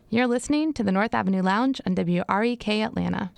You're listening to the North Avenue Lounge on WREK Atlanta.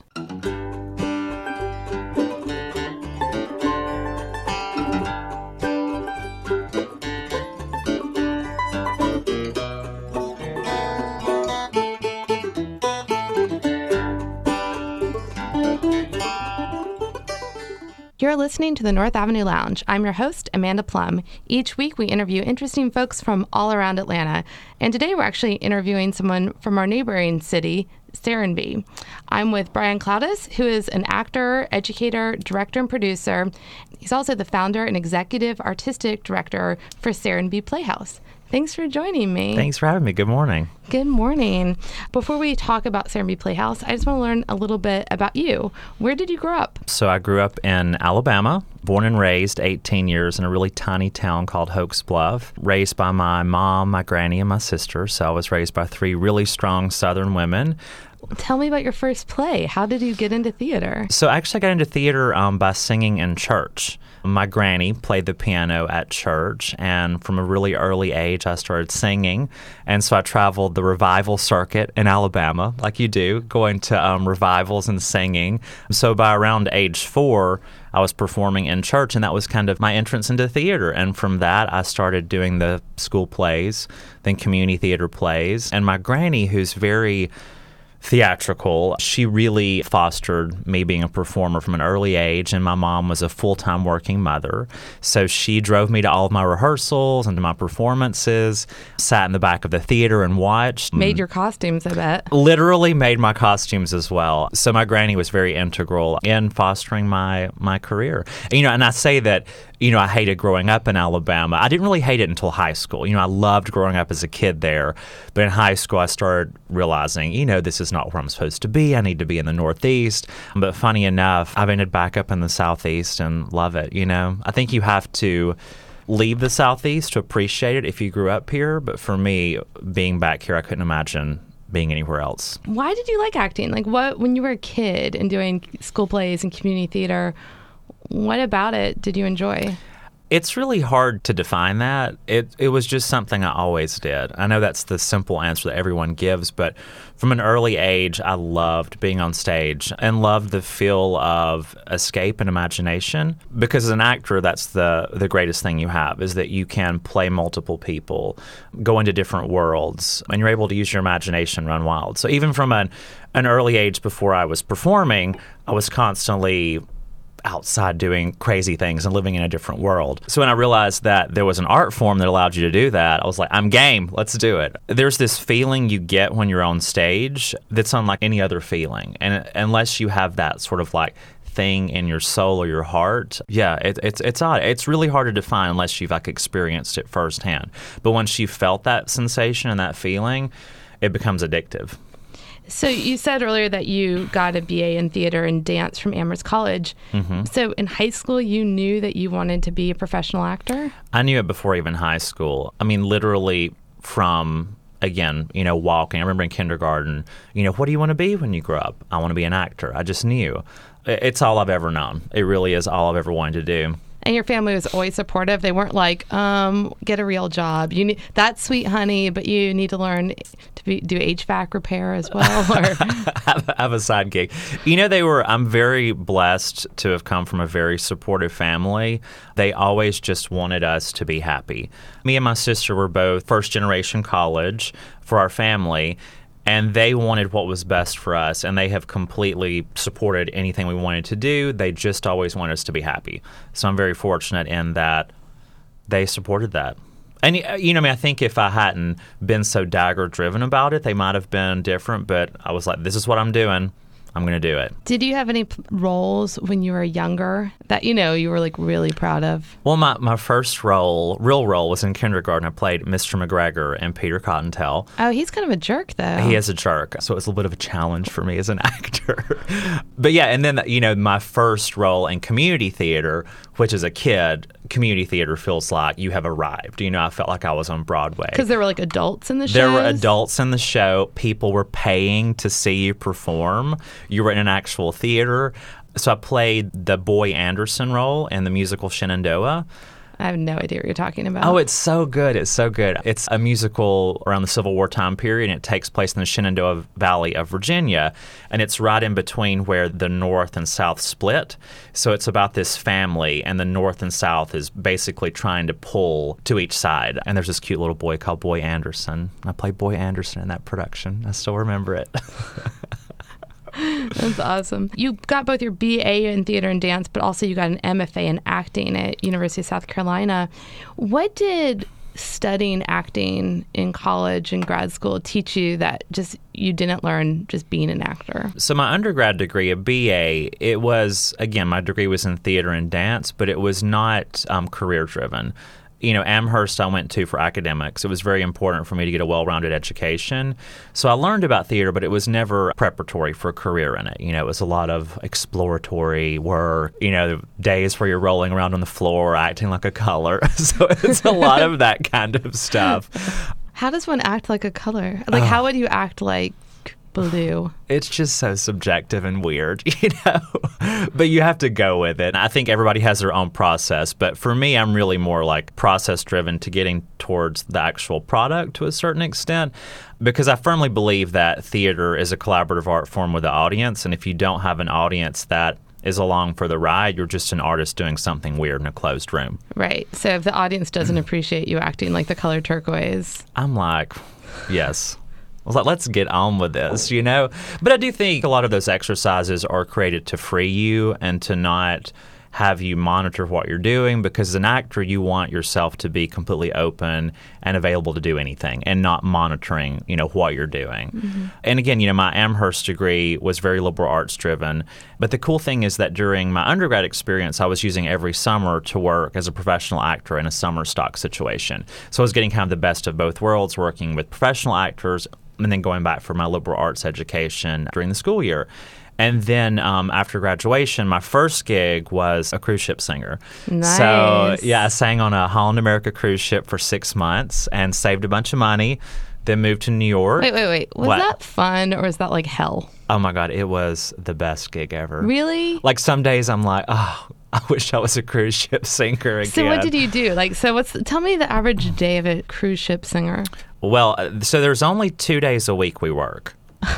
You're listening to the North Avenue Lounge. I'm your host, Amanda Plum. Each week, we interview interesting folks from all around Atlanta. And today, we're actually interviewing someone from our neighboring city, Serenbe. I'm with Brian Cloudis, who is an actor, educator, director, and producer. He's also the founder and executive artistic director for Serenbe Playhouse. Thanks for joining me. Thanks for having me. Good morning. Good morning. Before we talk about Serenbe Playhouse, I just want to learn a little bit about you. Where did you grow up? So I grew up in Alabama, born and raised 18 years in a really tiny town called Hoax Bluff, raised by my mom, my granny, and my sister. So I was raised by three really strong Southern women. Tell me about your first play. How did you get into theater? So actually I got into theater by singing in church. My granny played the piano at church, and from a really early age, I started singing. And so I traveled the revival circuit in Alabama, like you do, going to revivals and singing. So by around age 4, I was performing in church, and that was kind of my entrance into theater. And from that, I started doing the school plays, then community theater plays. And my granny, who's very theatrical, she really fostered me being a performer from an early age, and my mom was a full-time working mother. So she drove me to all of my rehearsals and to my performances, sat in the back of the theater and watched. Made your costumes, I bet. Literally made my costumes as well. So my granny was very integral in fostering my career. And, and I say that, I hated growing up in Alabama. I didn't really hate it until high school. I loved growing up as a kid there. But in high school, I started realizing, this is not where I'm supposed to be. I need to be in the Northeast. But funny enough, I've ended back up in the Southeast and love it, I think you have to leave the Southeast to appreciate it if you grew up here. But for me, being back here, I couldn't imagine being anywhere else. Why did you like acting? When you were a kid and doing school plays and community theater, what about it did you enjoy? It's really hard to define that. It was just something I always did. I know that's the simple answer that everyone gives, but from an early age, I loved being on stage and loved the feel of escape and imagination. Because as an actor, that's the greatest thing you have, is that you can play multiple people, go into different worlds, and you're able to use your imagination, run wild. So even from an early age before I was performing, I was constantly outside doing crazy things and living in a different world. So when I realized that there was an art form that allowed you to do that, I was like, I'm game. Let's do it. There's this feeling you get when you're on stage that's unlike any other feeling. And unless you have that sort of thing in your soul or your heart, it's odd. It's really hard to define unless you've experienced it firsthand. But once you felt that sensation and that feeling, it becomes addictive. So you said earlier that you got a BA in theater and dance from Amherst College. Mm-hmm. So in high school, you knew that you wanted to be a professional actor? I knew it before even high school. I mean, literally from, again, walking. I remember in kindergarten, what do you want to be when you grow up? I want to be an actor. I just knew. It's all I've ever known. It really is all I've ever wanted to do. And your family was always supportive. They weren't like, get a real job. You need that's sweet, honey, but you need to learn to do HVAC repair as well. Or have a side gig. I'm very blessed to have come from a very supportive family. They always just wanted us to be happy. Me and my sister were both first generation college for our family. And they wanted what was best for us, and they have completely supported anything we wanted to do. They just always wanted us to be happy. So I'm very fortunate in that they supported that. And, I think if I hadn't been so dagger-driven about it, they might have been different. But I was like, this is what I'm doing. I'm going to do it. Did you have any roles when you were younger that, you were really proud of? Well, my first real role was in kindergarten. I played Mr. McGregor and Peter Cottontail. Oh, he's kind of a jerk, though. He is a jerk. So it was a little bit of a challenge for me as an actor. But yeah, and then, my first role in community theater, which as a kid, community theater feels like you have arrived. I felt like I was on Broadway. Because there were adults in the show? There were adults in the show. People were paying to see you perform. You were in an actual theater. So I played the Boy Anderson role in the musical Shenandoah. I have no idea what you're talking about. Oh, it's so good. It's so good. It's a musical around the Civil War time period, and it takes place in the Shenandoah Valley of Virginia, and it's right in between where the North and South split. So it's about this family, and the North and South is basically trying to pull to each side. And there's this cute little boy called Boy Anderson. I played Boy Anderson in that production. I still remember it. That's awesome. You got both your BA in theater and dance, but also you got an MFA in acting at University of South Carolina. What did studying acting in college and grad school teach you that just you didn't learn just being an actor? So my undergrad degree, a BA, it was, again, my degree was in theater and dance, but it was not career-driven. You know, Amherst I went to for academics. It was very important for me to get a well-rounded education. So I learned about theater, but it was never preparatory for a career in it. You know, it was a lot of exploratory work, you know, days where you're rolling around on the floor, acting like a color. So it's a lot of that kind of stuff. How does one act like a color? Like, how would you act like blue? It's just so subjective and weird, you know, but you have to go with it. I think everybody has their own process, but for me, I'm really more like process driven to getting towards the actual product to a certain extent, because I firmly believe that theater is a collaborative art form with the audience. And if you don't have an audience that is along for the ride, you're just an artist doing something weird in a closed room. Right. So if the audience doesn't appreciate you acting like the color turquoise, I'm like, yes. I was like, let's get on with this, you know? But I do think a lot of those exercises are created to free you and to not have you monitor what you're doing, because as an actor, you want yourself to be completely open and available to do anything and not monitoring, you know, what you're doing. Mm-hmm. And again, you know, my Amherst degree was very liberal arts driven. But the cool thing is that during my undergrad experience, I was using every summer to work as a professional actor in a summer stock situation. So I was getting kind of the best of both worlds, working with professional actors and then going back for my liberal arts education during the school year. And then after graduation, my first gig was a cruise ship singer. Nice. So, yeah, I sang on a Holland America cruise ship for 6 months and saved a bunch of money, then moved to New York. Wait. Was that fun or was that like hell? Oh, my God. It was the best gig ever. Really? Like some days I'm like, oh, I wish I was a cruise ship singer again. So what did you do? Like, so tell me the average day of a cruise ship singer. Well, so there's only 2 days a week we work.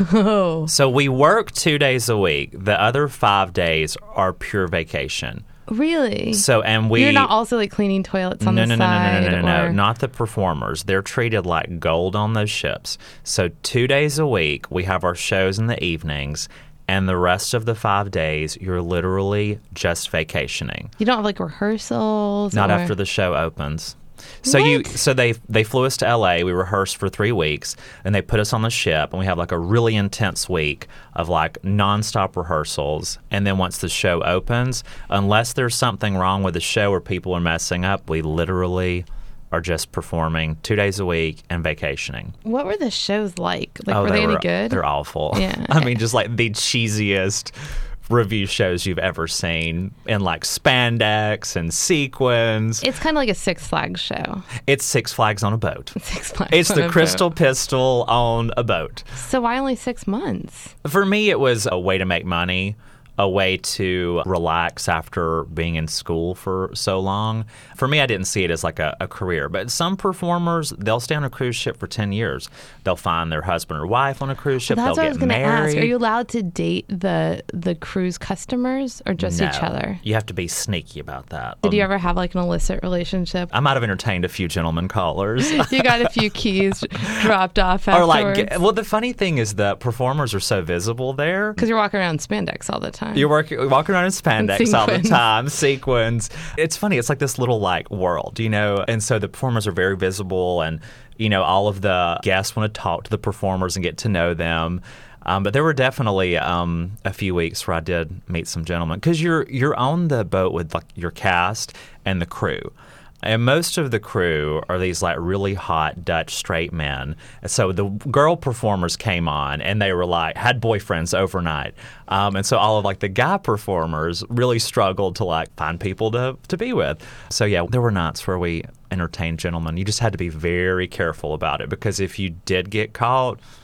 Oh. So we work 2 days a week. The other 5 days are pure vacation. Really? So, and we... You're not also like cleaning toilets on the side? No, not the performers. They're treated like gold on those ships. So 2 days a week, we have our shows in the evenings, and the rest of the 5 days, you're literally just vacationing. You don't have like rehearsals? Not after the show opens. So they flew us to LA. We rehearsed for 3 weeks, and they put us on the ship, and we have like a really intense week of like nonstop rehearsals. And then once the show opens, unless there's something wrong with the show or people are messing up, we literally are just performing 2 days a week and vacationing. What were the shows like? Like, were they any good? They're awful. Yeah. I mean, just like the cheesiest review shows you've ever seen in like spandex and sequins. It's kind of like a Six Flags show. It's Six Flags on a boat. Six Flags It's on the a Crystal boat. Pistol on a boat. So why only 6 months? For me, it was a way to make money, a way to relax after being in school for so long. For me, I didn't see it as like a career. But some performers, they'll stay on a cruise ship for 10 years. They'll find their husband or wife on a cruise ship. That's They'll what I was get going to married. ask. Are you allowed to date the cruise customers or just No. each other? You have to be sneaky about that. Did you ever have like an illicit relationship? I might have entertained a few gentlemen callers. You got a few keys dropped off Or afterwards? like, well, the funny thing is the performers are so visible there. Because you're walking around in spandex all the time. You're walking around in spandex all the sequins. time, sequins. It's funny. It's like this little like world, you know. And so the performers are very visible, and you know all of the guests want to talk to the performers and get to know them. But there were definitely a few weeks where I did meet some gentlemen, because you're on the boat with like your cast and the crew. And most of the crew are these like really hot Dutch straight men. So the girl performers came on and they were like, had boyfriends overnight. And so all of like the guy performers really struggled to like find people to be with. So yeah, there were nights where we entertained gentlemen. You just had to be very careful about it, because if you did get caught,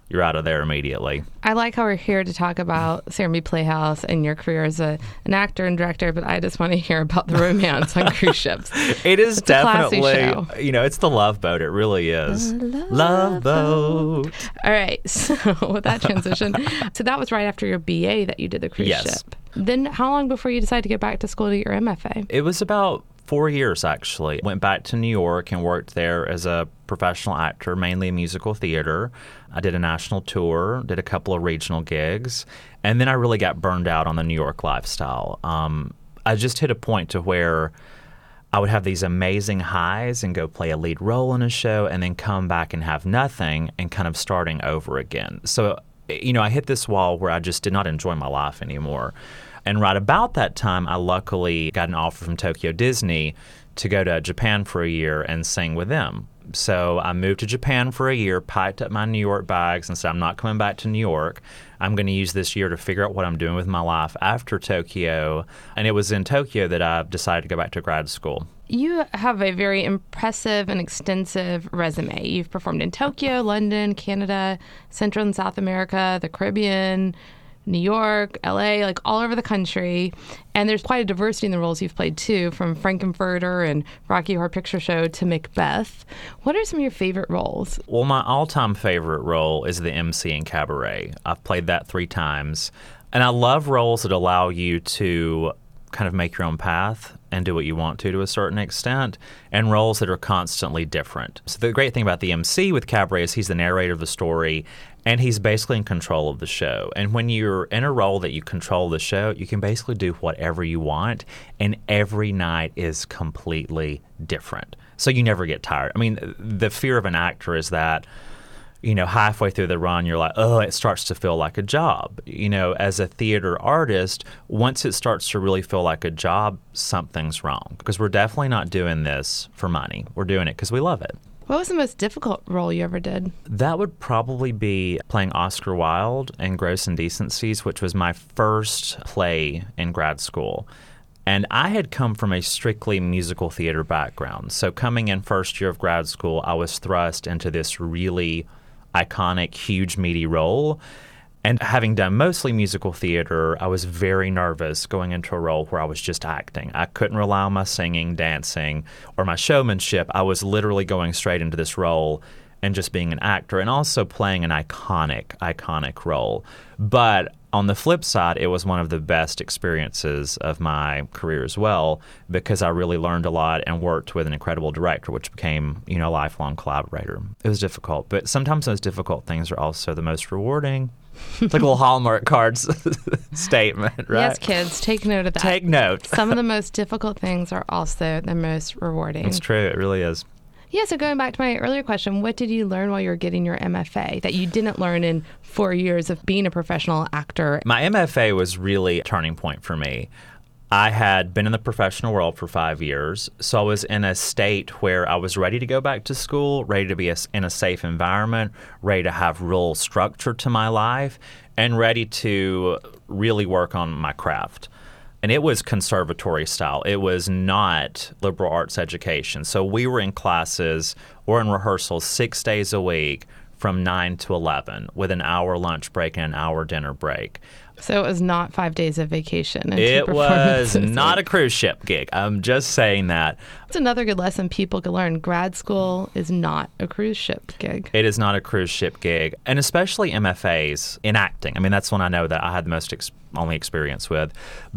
you're out of there immediately. I like how we're here to talk about Serenbe Playhouse and your career as an actor and director, but I just want to hear about the romance on cruise ships. It's definitely, show. It's the Love Boat. It really is. Love Boat. All right. So with that transition, so that was right after your BA that you did the cruise ship. Then how long before you decided to get back to school to get your MFA? It was about 4 years, actually. Went back to New York and worked there as a professional actor, mainly in musical theater. I did a national tour, did a couple of regional gigs, and then I really got burned out on the New York lifestyle. I just hit a point to where I would have these amazing highs and go play a lead role in a show and then come back and have nothing and kind of starting over again. So, I hit this wall where I just did not enjoy my life anymore. And right about that time, I luckily got an offer from Tokyo Disney to go to Japan for a year and sing with them. So I moved to Japan for a year, packed up my New York bags, and said, I'm not coming back to New York. I'm going to use this year to figure out what I'm doing with my life after Tokyo. And it was in Tokyo that I decided to go back to grad school. You have a very impressive and extensive resume. You've performed in Tokyo, London, Canada, Central and South America, the Caribbean, New York, LA, like all over the country. And there's quite a diversity in the roles you've played too, from Frankenfurter and Rocky Horror Picture Show to Macbeth. What are some of your favorite roles? Well, my all-time favorite role is the MC in Cabaret. I've played that 3 times. And I love roles that allow you to kind of make your own path and do what you want to a certain extent, and roles that are constantly different. So the great thing about the MC with Cabaret is he's the narrator of the story, and he's basically in control of the show. And when you're in a role that you control the show, you can basically do whatever you want, and every night is completely different. So you never get tired. I mean, the fear of an actor is that halfway through the run, you're like, oh, it starts to feel like a job. As a theater artist, once it starts to really feel like a job, something's wrong. Because we're definitely not doing this for money. We're doing it because we love it. What was the most difficult role you ever did? That would probably be playing Oscar Wilde in Gross Indecencies, which was my first play in grad school. And I had come from a strictly musical theater background. So coming in first year of grad school, I was thrust into this really iconic, huge, meaty role. And having done mostly musical theater, I was very nervous going into a role where I was just acting. I couldn't rely on my singing, dancing, or my showmanship. I was literally going straight into this role and just being an actor and also playing an iconic role. But on the flip side, it was one of the best experiences of my career as well, because I really learned a lot and worked with an incredible director, which became, a lifelong collaborator. It was difficult, but sometimes those difficult things are also the most rewarding. It's like a little Hallmark cards statement, right? Yes, kids, take note of that. Take note. Some of the most difficult things are also the most rewarding. It's true. It really is. Yeah, so going back to my earlier question, what did you learn while you were getting your MFA that you didn't learn in 4 years of being a professional actor? My MFA was really a turning point for me. I had been in the professional world for 5 years, so I was in a state where I was ready to go back to school, ready to be in a safe environment, ready to have real structure to my life, and ready to really work on my craft. And it was conservatory style. It was not liberal arts education. So we were in classes or in rehearsals 6 days a week from 9 to 11 with an hour lunch break and an hour dinner break. So it was not 5 days of vacation. And it was not a cruise ship gig. I'm just saying that. It's another good lesson people can learn. Grad school is not a cruise ship gig. It is not a cruise ship gig. And especially MFAs in acting. I mean, that's one I know that I had the most only experience with.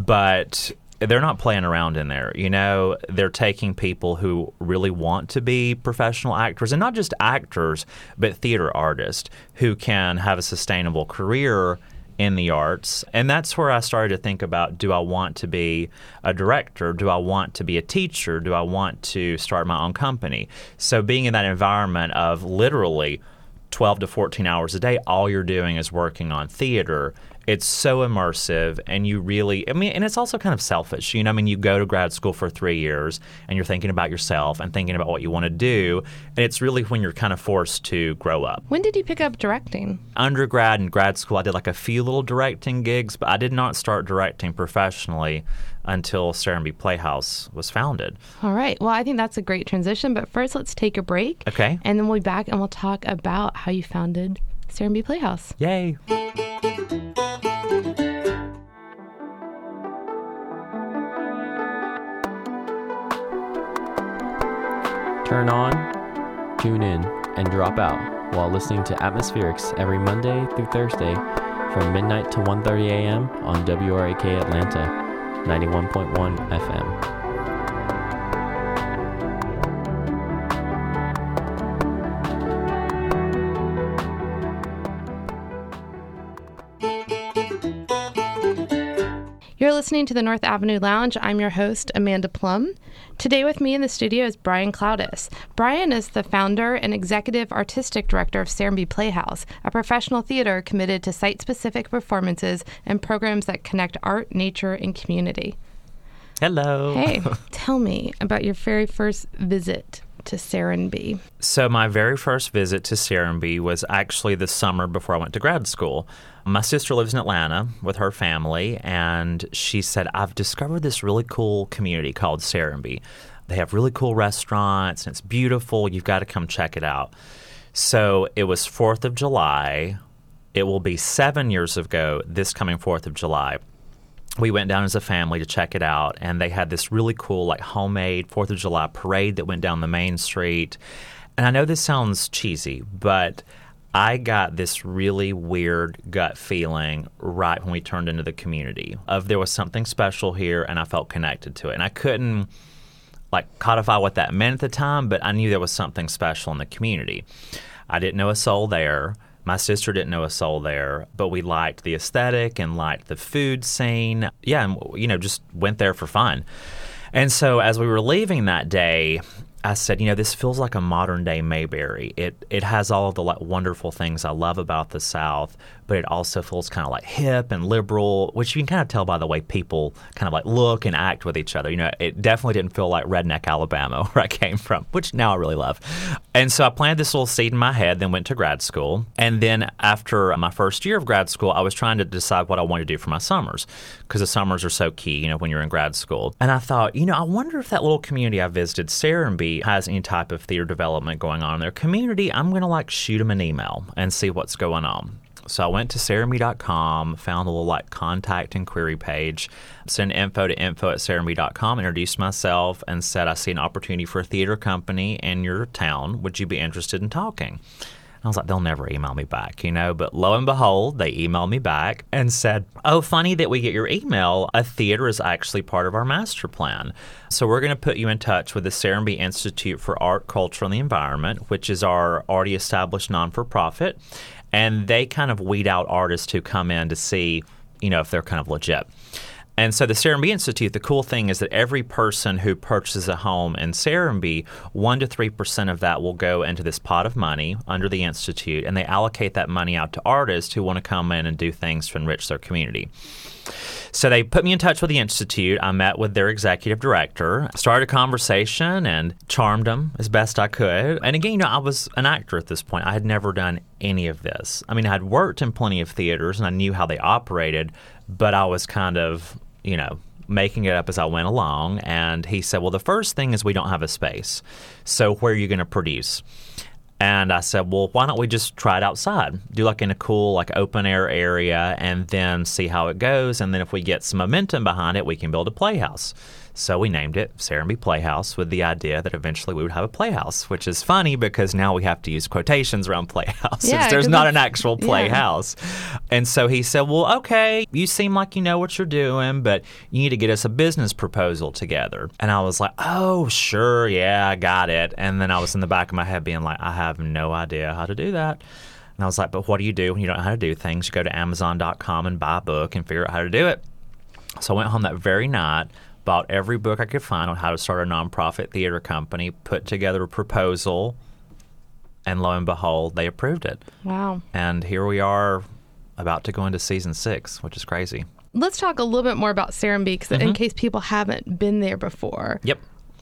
But they're not playing around in there. They're taking people who really want to be professional actors, and not just actors, but theater artists who can have a sustainable career in the arts. And that's where I started to think about, do I want to be a director? Do I want to be a teacher? Do I want to start my own company? So being in that environment of literally 12 to 14 hours a day, all you're doing is working on theater. It's so immersive, and you really, and it's also kind of selfish. You go to grad school for 3 years, and you're thinking about yourself and thinking about what you want to do, and it's really when you're kind of forced to grow up. When did you pick up directing? Undergrad and grad school, I did like a few little directing gigs, but I did not start directing professionally until Serenbe Playhouse was founded. All right. Well, I think that's a great transition, but first let's take a break. Okay. And then we'll be back and we'll talk about how you founded Serenbe Playhouse. Yay! Turn on, tune in, and drop out while listening to Atmospherics every Monday through Thursday from midnight to 1:30 a.m. on WRAK Atlanta, 91.1 FM. You're listening to the North Avenue Lounge. I'm your host, Amanda Plum. Today with me in the studio is Brian Cloudis. Brian is the founder and executive artistic director of Serenbe Playhouse, a professional theater committed to site-specific performances and programs that connect art, nature, and community. Hello. Hey, tell me about your very first visit to Serenbe. So my very first visit to Serenbe was actually the summer before I went to grad school. My sister lives in Atlanta with her family, and she said, I've discovered this really cool community called Serenbe. They have really cool restaurants, and it's beautiful. You've got to come check it out. So it was 4th of July. It will be 7 years ago this coming 4th of July. We went down as a family to check it out, and they had this really cool, like, homemade 4th of July parade that went down the main street. And I know this sounds cheesy, but I got this really weird gut feeling right when we turned into the community of there was something special here, and I felt connected to it. And I couldn't, like, codify what that meant at the time, but I knew there was something special in the community. I didn't know a soul there. My sister didn't know a soul there, but we liked the aesthetic and liked the food scene. Yeah, and, just went there for fun. And so as we were leaving that day, I said, this feels like a modern-day Mayberry. It has all of the wonderful things I love about the South, but it also feels kind of like hip and liberal, which you can kind of tell by the way people kind of like look and act with each other. It definitely didn't feel like redneck Alabama where I came from, which now I really love. And so I planted this little seed in my head, then went to grad school. And then after my first year of grad school, I was trying to decide what I wanted to do for my summers, because the summers are so key, when you're in grad school. And I thought, I wonder if that little community I visited, Serenbe, has any type of theater development going on in their community. I'm going to shoot them an email and see what's going on. So I went to Serenbe.com, found a little contact and query page, sent info@serenbe.com, introduced myself, and said, I see an opportunity for a theater company in your town. Would you be interested in talking? I was like, they'll never email me back, But lo and behold, they emailed me back and said, oh, funny that we get your email. A theater is actually part of our master plan. So we're going to put you in touch with the Serenbe Institute for Art, Culture, and the Environment, which is our already established non-for-profit. And they kind of weed out artists who come in to see, if they're kind of legit. And so the Serenbe Institute, the cool thing is that every person who purchases a home in Serenbe, 1% to 3% of that will go into this pot of money under the Institute, and they allocate that money out to artists who want to come in and do things to enrich their community. So they put me in touch with the Institute. I met with their executive director, started a conversation, and charmed them as best I could. And again, I was an actor at this point. I had never done any of this. I mean, I had worked in plenty of theaters, and I knew how they operated, but I was kind of, making it up as I went along. And he said, well, the first thing is we don't have a space. So where are you going to produce? And I said, well, why don't we just try it outside? Do in a cool, open air area, and then see how it goes. And then if we get some momentum behind it, we can build a playhouse. So we named it Serenbe Playhouse with the idea that eventually we would have a playhouse, which is funny because now we have to use quotations around playhouse. Yeah, there's not an actual playhouse. Yeah. And so he said, well, okay, you seem like you know what you're doing, but you need to get us a business proposal together. And I was like, oh, sure, yeah, I got it. And then I was in the back of my head being like, I have no idea how to do that. And I was like, but what do you do when you don't know how to do things? You go to Amazon.com and buy a book and figure out how to do it. So I went home that very night, bought every book I could find on how to start a nonprofit theater company, put together a proposal, and lo and behold, they approved it. Wow. And here we are about to go into season 6, which is crazy. Let's talk a little bit more about Serenbe, because in case people haven't been there before. Yep.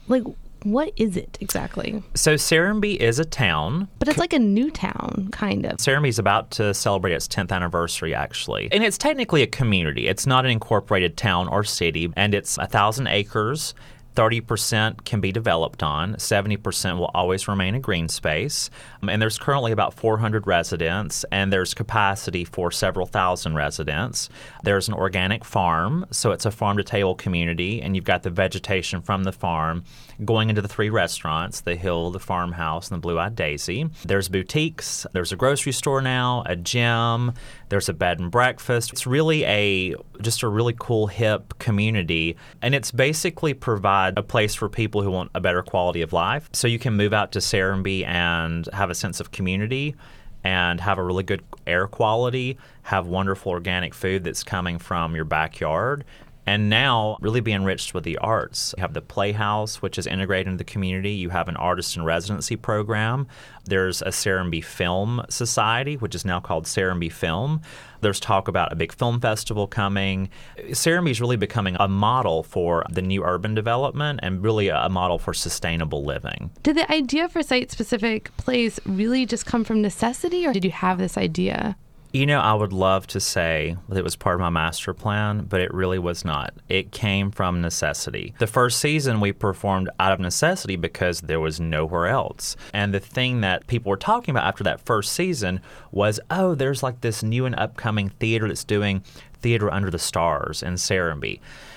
What is it exactly? So Serenbe is a town. But it's like a new town, kind of. Serenbe is about to celebrate its 10th anniversary, actually. And it's technically a community. It's not an incorporated town or city. And it's 1,000 acres. 30% can be developed on. 70% will always remain a green space. And there's currently about 400 residents, and there's capacity for several thousand residents. There's an organic farm, so it's a farm-to-table community, and you've got the vegetation from the farm going into the 3 restaurants, the Hill, the Farmhouse, and the Blue-Eyed Daisy. There's boutiques. There's a grocery store now, a gym. There's a bed and breakfast. It's really just a really cool, hip community, and it's basically provide a place for people who want a better quality of life. So you can move out to Serenbe and have a sense of community and have a really good air quality, have wonderful organic food that's coming from your backyard, and now really be enriched with the arts. You have the Playhouse, which is integrated into the community. You have an artist in residency program. There's a Serenbe Film Society, which is now called Serenbe Film. There's talk about a big film festival coming. Serenbe is really becoming a model for the new urban development and really a model for sustainable living. Did the idea for site-specific plays really just come from necessity, or did you have this idea? You know, I would love to say that it was part of my master plan, but it really was not. It came from necessity. The first season we performed out of necessity because there was nowhere else. And the thing that people were talking about after that first season was, oh, there's like this new and upcoming theater that's doing theater under the stars in Serenbe.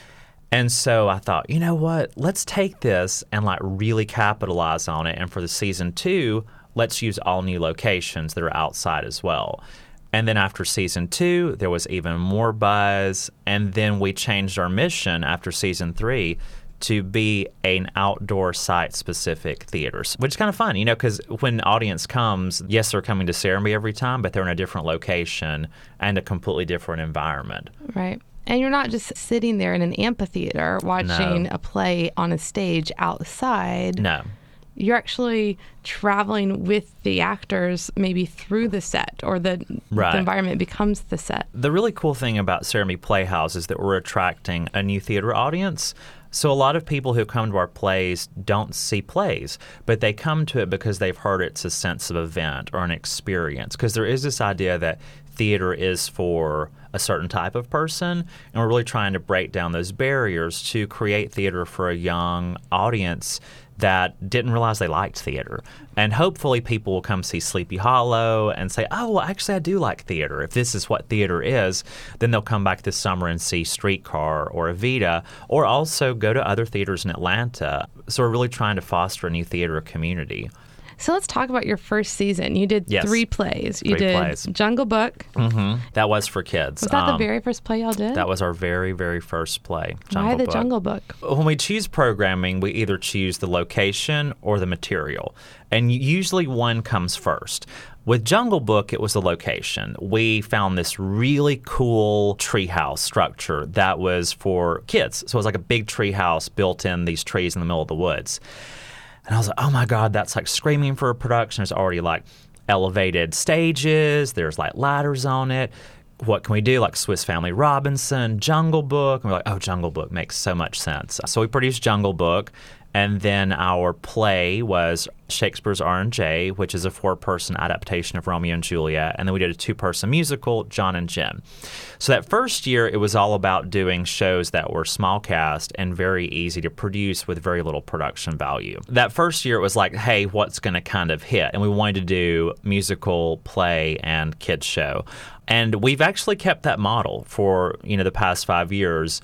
And so I thought, you know what, let's take this and like really capitalize on it. And for the season 2, let's use all new locations that are outside as well. And then after season 2, there was even more buzz. And then we changed our mission after season 3 to be an outdoor site-specific theater, which is kind of fun, you know, because when the audience comes, yes, they're coming to Serenbe every time, but they're in a different location and a completely different environment. Right. And you're not just sitting there in an amphitheater watching a play on a stage outside. No. You're actually traveling with the actors maybe through the set, or the environment becomes the set. The really cool thing about Serenbe Playhouse is that we're attracting a new theater audience. So a lot of people who come to our plays don't see plays, but they come to it because they've heard it's a sense of event or an experience. Because there is this idea that theater is for a certain type of person, and we're really trying to break down those barriers to create theater for a young audience that didn't realize they liked theater. And hopefully people will come see Sleepy Hollow and say, oh, well, actually I do like theater. If this is what theater is, then they'll come back this summer and see Streetcar or Evita, or also go to other theaters in Atlanta. So we're really trying to foster a new theater community. So let's talk about your first season. You did 3 plays. You did Jungle Book. Mm-hmm. That was for kids. Was that the very first play y'all did? That was our very, very first play, Why the Jungle Book? When we choose programming, we either choose the location or the material. And usually one comes first. With Jungle Book, it was the location. We found this really cool treehouse structure that was for kids. So it was like a big treehouse built in these trees in the middle of the woods. And I was like, oh, my God, that's like screaming for a production. There's already like elevated stages. There's like ladders on it. What can we do? Like Swiss Family Robinson, Jungle Book. And we're like, oh, Jungle Book makes so much sense. So we produced Jungle Book. And then our play was Shakespeare's R&J, which is a 4-person adaptation of Romeo and Juliet. And then we did a 2-person musical, John and Jim. So that first year, it was all about doing shows that were small cast and very easy to produce with very little production value. That first year, it was like, hey, what's going to kind of hit? And we wanted to do musical, play, and kids show. And we've actually kept that model for, the past 5 years.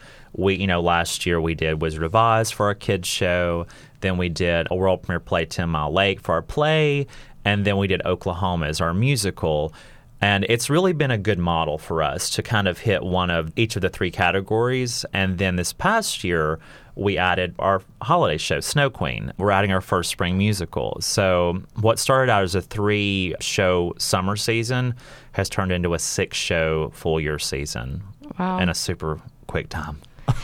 Last year we did Wizard of Oz for our kids show. Then we did a world premiere play, 10 Mile Lake, for our play. And then we did Oklahoma as our musical. And it's really been a good model for us to kind of hit one of each of the 3 categories. And then this past year, we added our holiday show, Snow Queen. We're adding our first spring musical. So what started out as a 3-show summer season has turned into a 6-show full-year season. Wow. In a super quick time.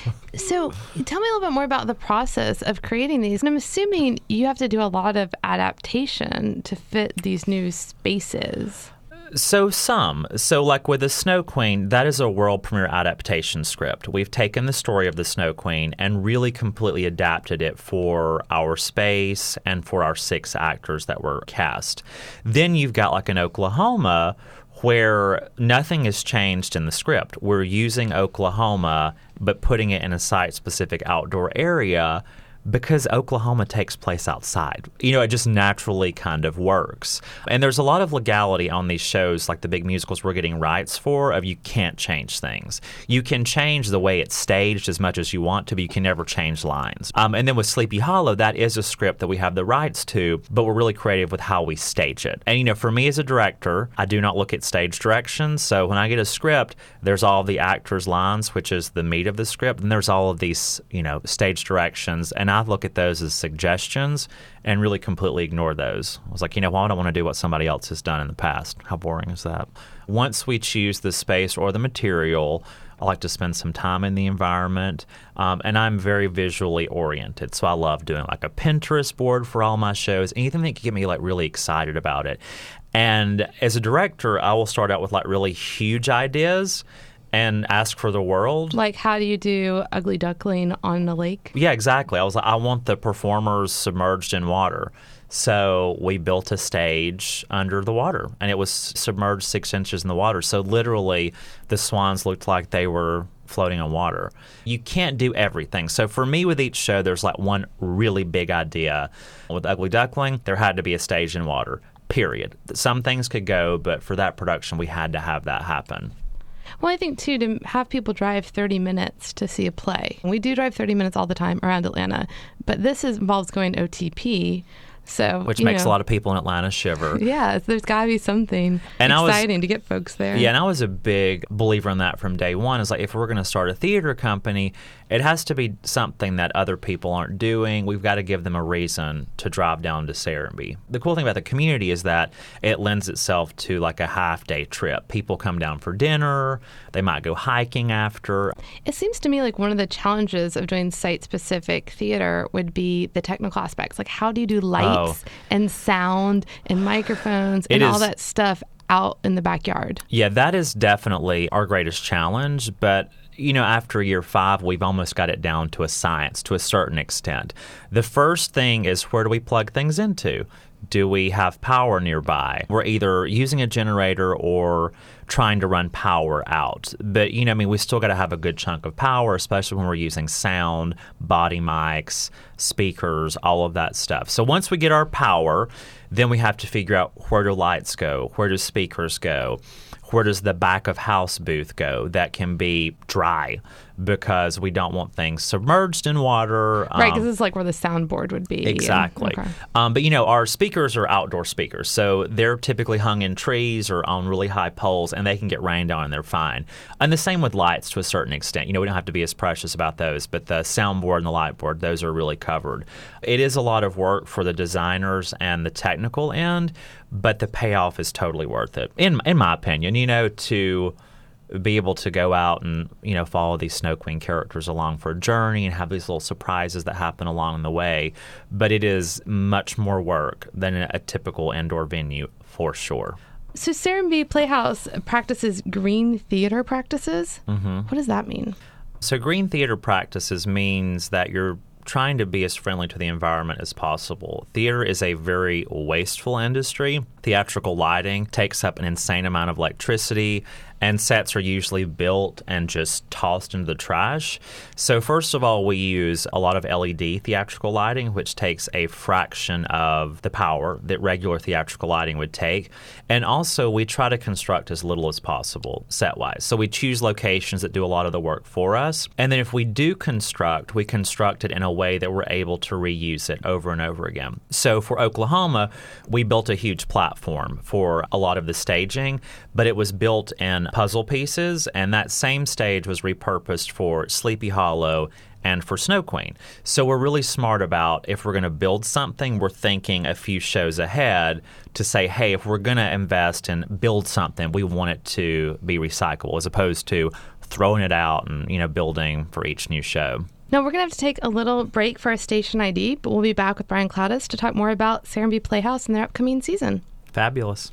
So tell me a little bit more about the process of creating these. And I'm assuming you have to do a lot of adaptation to fit these new spaces. So like with the Snow Queen, that is a world premiere adaptation script. We've taken the story of the Snow Queen and really completely adapted it for our space and for our 6 actors that were cast. Then you've got like an Oklahoma where nothing has changed in the script. We're using Oklahoma, but putting it in a site-specific outdoor area. Because Oklahoma takes place outside. It just naturally kind of works. And there's a lot of legality on these shows, like the big musicals we're getting rights for, of you can't change things. You can change the way it's staged as much as you want to, but you can never change lines. And then with Sleepy Hollow, that is a script that we have the rights to, but we're really creative with how we stage it. And, for me as a director, I do not look at stage directions. So when I get a script, there's all the actors' lines, which is the meat of the script, and there's all of these, stage directions. And I look at those as suggestions and really completely ignore those. I was like, why would I want to do what somebody else has done in the past? How boring is that? Once we choose the space or the material, I like to spend some time in the environment, and I'm very visually oriented. So I love doing like a Pinterest board for all my shows, anything that can get me like really excited about it. And as a director, I will start out with like really huge ideas and ask for the world. Like, how do you do Ugly Duckling on a lake? Yeah, exactly. I was like, I want the performers submerged in water. So we built a stage under the water, and it was submerged 6 inches in the water. So literally, the swans looked like they were floating on water. You can't do everything. So for me, with each show, there's like one really big idea. With Ugly Duckling, there had to be a stage in water, period. Some things could go, but for that production, we had to have that happen. Well, I think, too, to have people drive 30 minutes to see a play. We do drive 30 minutes all the time around Atlanta, but this involves going OTP. So, which makes a lot of people in Atlanta shiver. Yeah, there's got to be something exciting to get folks there. Yeah, and I was a big believer in that from day one. It's like, if we're going to start a theater company, it has to be something that other people aren't doing. We've got to give them a reason to drive down to Serenbe. The cool thing about the community is that it lends itself to like a half-day trip. People come down for dinner. They might go hiking after. It seems to me like one of the challenges of doing site-specific theater would be the technical aspects. Like, how do you do lights and sound and microphones and all that stuff out in the backyard? Yeah, that is definitely our greatest challenge. But after year 5, we've almost got it down to a science to a certain extent. The first thing is, where do we plug things into? Do we have power nearby? We're either using a generator or trying to run power out. But, we still got to have a good chunk of power, especially when we're using sound, body mics, speakers, all of that stuff. So once we get our power, then we have to figure out, where do lights go? Where do speakers go? Where does the back of house booth go that can be dry, because we don't want things submerged in water. Right, because it's like where the soundboard would be. Exactly. Okay. But, our speakers are outdoor speakers, so they're typically hung in trees or on really high poles, and they can get rained on and they're fine. And the same with lights to a certain extent. We don't have to be as precious about those, but the soundboard and the light board, those are really covered. It is a lot of work for the designers and the technical end, but the payoff is totally worth it, in my opinion, to be able to go out and, follow these Snow Queen characters along for a journey and have these little surprises that happen along the way. But it is much more work than a typical indoor venue, for sure. So Serenbe Playhouse practices green theater practices. Mm-hmm. What does that mean? So green theater practices means that you're trying to be as friendly to the environment as possible. Theater is a very wasteful industry. Theatrical lighting takes up an insane amount of electricity, and sets are usually built and just tossed into the trash. So first of all, we use a lot of LED theatrical lighting, which takes a fraction of the power that regular theatrical lighting would take. And also, we try to construct as little as possible set-wise. So we choose locations that do a lot of the work for us. And then if we do construct, we construct it in a way that we're able to reuse it over and over again. So for Oklahoma, we built a huge platform for a lot of the staging, but it was built in puzzle pieces, and that same stage was repurposed for Sleepy Hollow and for Snow Queen. So we're really smart about, if we're going to build something, we're thinking a few shows ahead to say, hey, if we're going to invest and build something, we want it to be recyclable, as opposed to throwing it out and building for each new show. Now, we're going to have to take a little break for our station ID, but we'll be back with Brian Cloudis to talk more about Serenbe Playhouse and their upcoming season. Fabulous.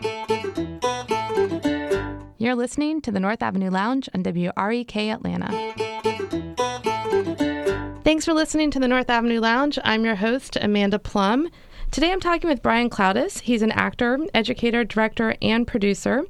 You're listening to the North Avenue Lounge on WREK Atlanta. Thanks for listening to the North Avenue Lounge. I'm your host, Amanda Plum. Today I'm talking with Brian Cloudis. He's an actor, educator, director, and producer.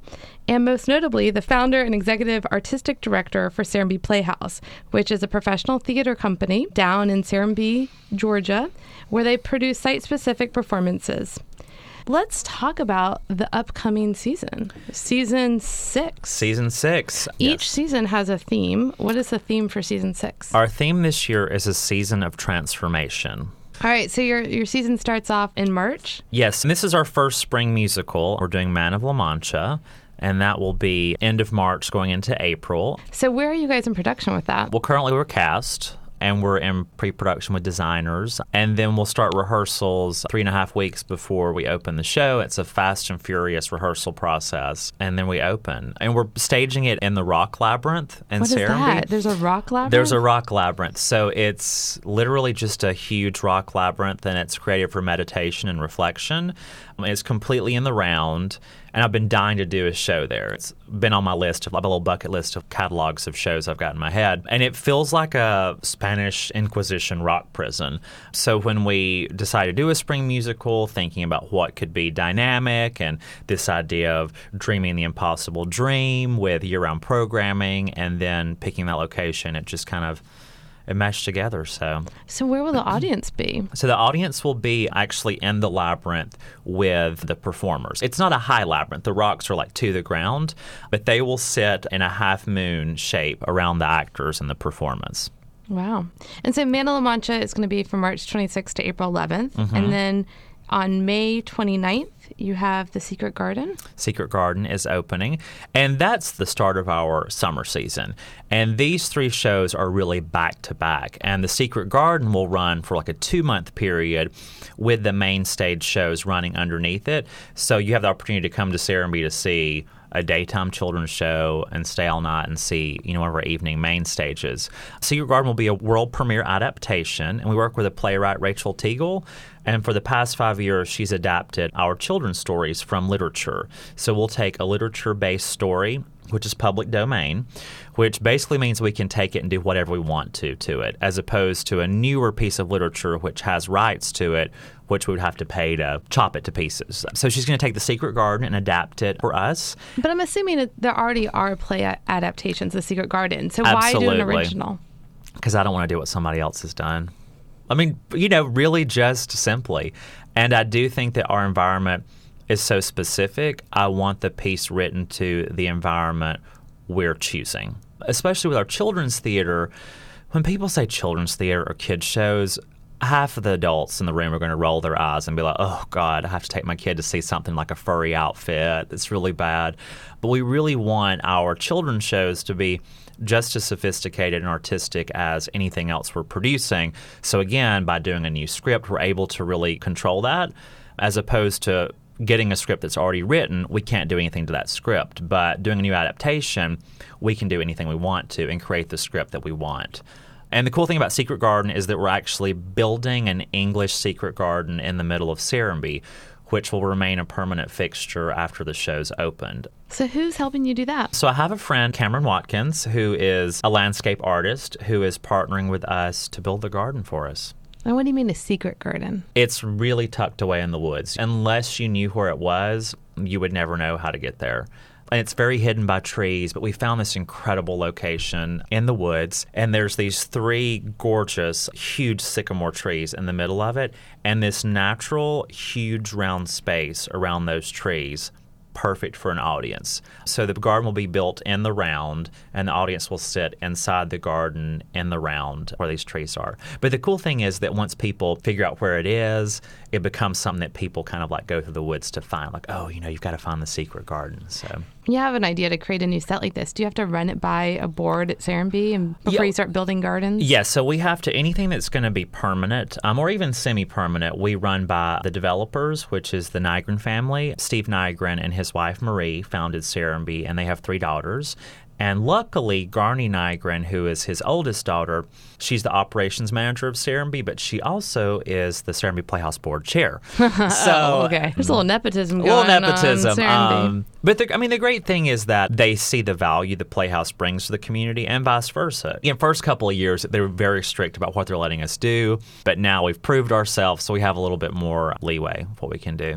and most notably, the founder and executive artistic director for Serenbe Playhouse, which is a professional theater company down in Serenbe, Georgia, where they produce site-specific performances. Let's talk about the upcoming season, Season 6. Season 6. Each season has a theme. What is the theme for Season 6? Our theme this year is a season of transformation. All right, so your season starts off in March? Yes, and this is our first spring musical. We're doing Man of La Mancha, and that will be end of March going into April. So where are you guys in production with that? Well, currently we're cast, and we're in pre-production with designers, and then we'll start rehearsals 3.5 weeks before we open the show. It's a fast and furious rehearsal process, and then we open. And we're staging it in the Rock Labyrinth in Serenbe. What is that? There's a rock labyrinth? There's a rock labyrinth. So it's literally just a huge rock labyrinth, and it's created for meditation and reflection. It's completely in the round, and I've been dying to do a show there. It's been on my list, of a little bucket list of catalogs of shows I've got in my head. And it feels like a Spanish Inquisition rock prison. So when we decided to do a spring musical, thinking about what could be dynamic and this idea of dreaming the impossible dream with year-round programming and then picking that location, it just kind of it meshed together. So where will the audience be? So the audience will be actually in the labyrinth with the performers. It's not a high labyrinth. The rocks are like to the ground, but they will sit in a half moon shape around the actors and the performance. Wow. And so Man of La Mancha is going to be from March 26th to April 11th. Mm-hmm. And then on May 29th, you have The Secret Garden. Secret Garden is opening, and that's the start of our summer season. And these 3 shows are really back-to-back, and The Secret Garden will run for like a 2-month period with the main stage shows running underneath it. So you have the opportunity to come to Serenbe to see a daytime children's show and stay all night and see, one of our evening main stages. Secret Garden will be a world premiere adaptation, and we work with a playwright, Rachel Teagle, and for the past 5 years, she's adapted our children's stories from literature. So we'll take a literature-based story, which is public domain, which basically means we can take it and do whatever we want to it, as opposed to a newer piece of literature which has rights to it, which we would have to pay to chop it to pieces. So she's going to take The Secret Garden and adapt it for us. But I'm assuming that there already are play adaptations of The Secret Garden. So Absolutely. Why do an original? Because I don't want to do what somebody else has done. I mean, really just simply. And I do think that our environment is so specific. I want the piece written to the environment we're choosing. Especially with our children's theater, when people say children's theater or kids shows, half of the adults in the room are going to roll their eyes and be like, oh, God, I have to take my kid to see something like a furry outfit. It's really bad. But we really want our children's shows to be just as sophisticated and artistic as anything else we're producing. So again, by doing a new script, we're able to really control that, as opposed to getting a script that's already written. We can't do anything to that script. But doing a new adaptation, we can do anything we want to and create the script that we want. And the cool thing about Secret Garden is that we're actually building an English Secret Garden in the middle of Serenbe, which will remain a permanent fixture after the show's opened. So who's helping you do that? So I have a friend, Cameron Watkins, who is a landscape artist who is partnering with us to build the garden for us. And what do you mean a secret garden? It's really tucked away in the woods. Unless you knew where it was, you would never know how to get there. And it's very hidden by trees, but we found this incredible location in the woods, and there's these 3 gorgeous, huge sycamore trees in the middle of it, and this natural, huge round space around those trees, perfect for an audience. So the garden will be built in the round, and the audience will sit inside the garden in the round where these trees are. But the cool thing is that once people figure out where it is, it becomes something that people kind of like go through the woods to find. Like, oh, you've got to find the secret garden. So you have an idea to create a new set like this. Do you have to run it by a board at Serenbe and before you start building gardens? Yeah, so we have to, anything that's going to be permanent or even semi-permanent, we run by the developers, which is the Nygren family. Steve Nygren and his wife Marie founded Serenbe, and they have 3 daughters. And luckily, Garni Nygren, who is his oldest daughter, she's the operations manager of Serenbe, but she also is the Serenbe Playhouse Board chair. So, okay. There's a little nepotism going on. Serenbe. But the great thing is that they see the value the Playhouse brings to the community and vice versa. In the first couple of years, they were very strict about what they're letting us do, but now we've proved ourselves, so we have a little bit more leeway of what we can do.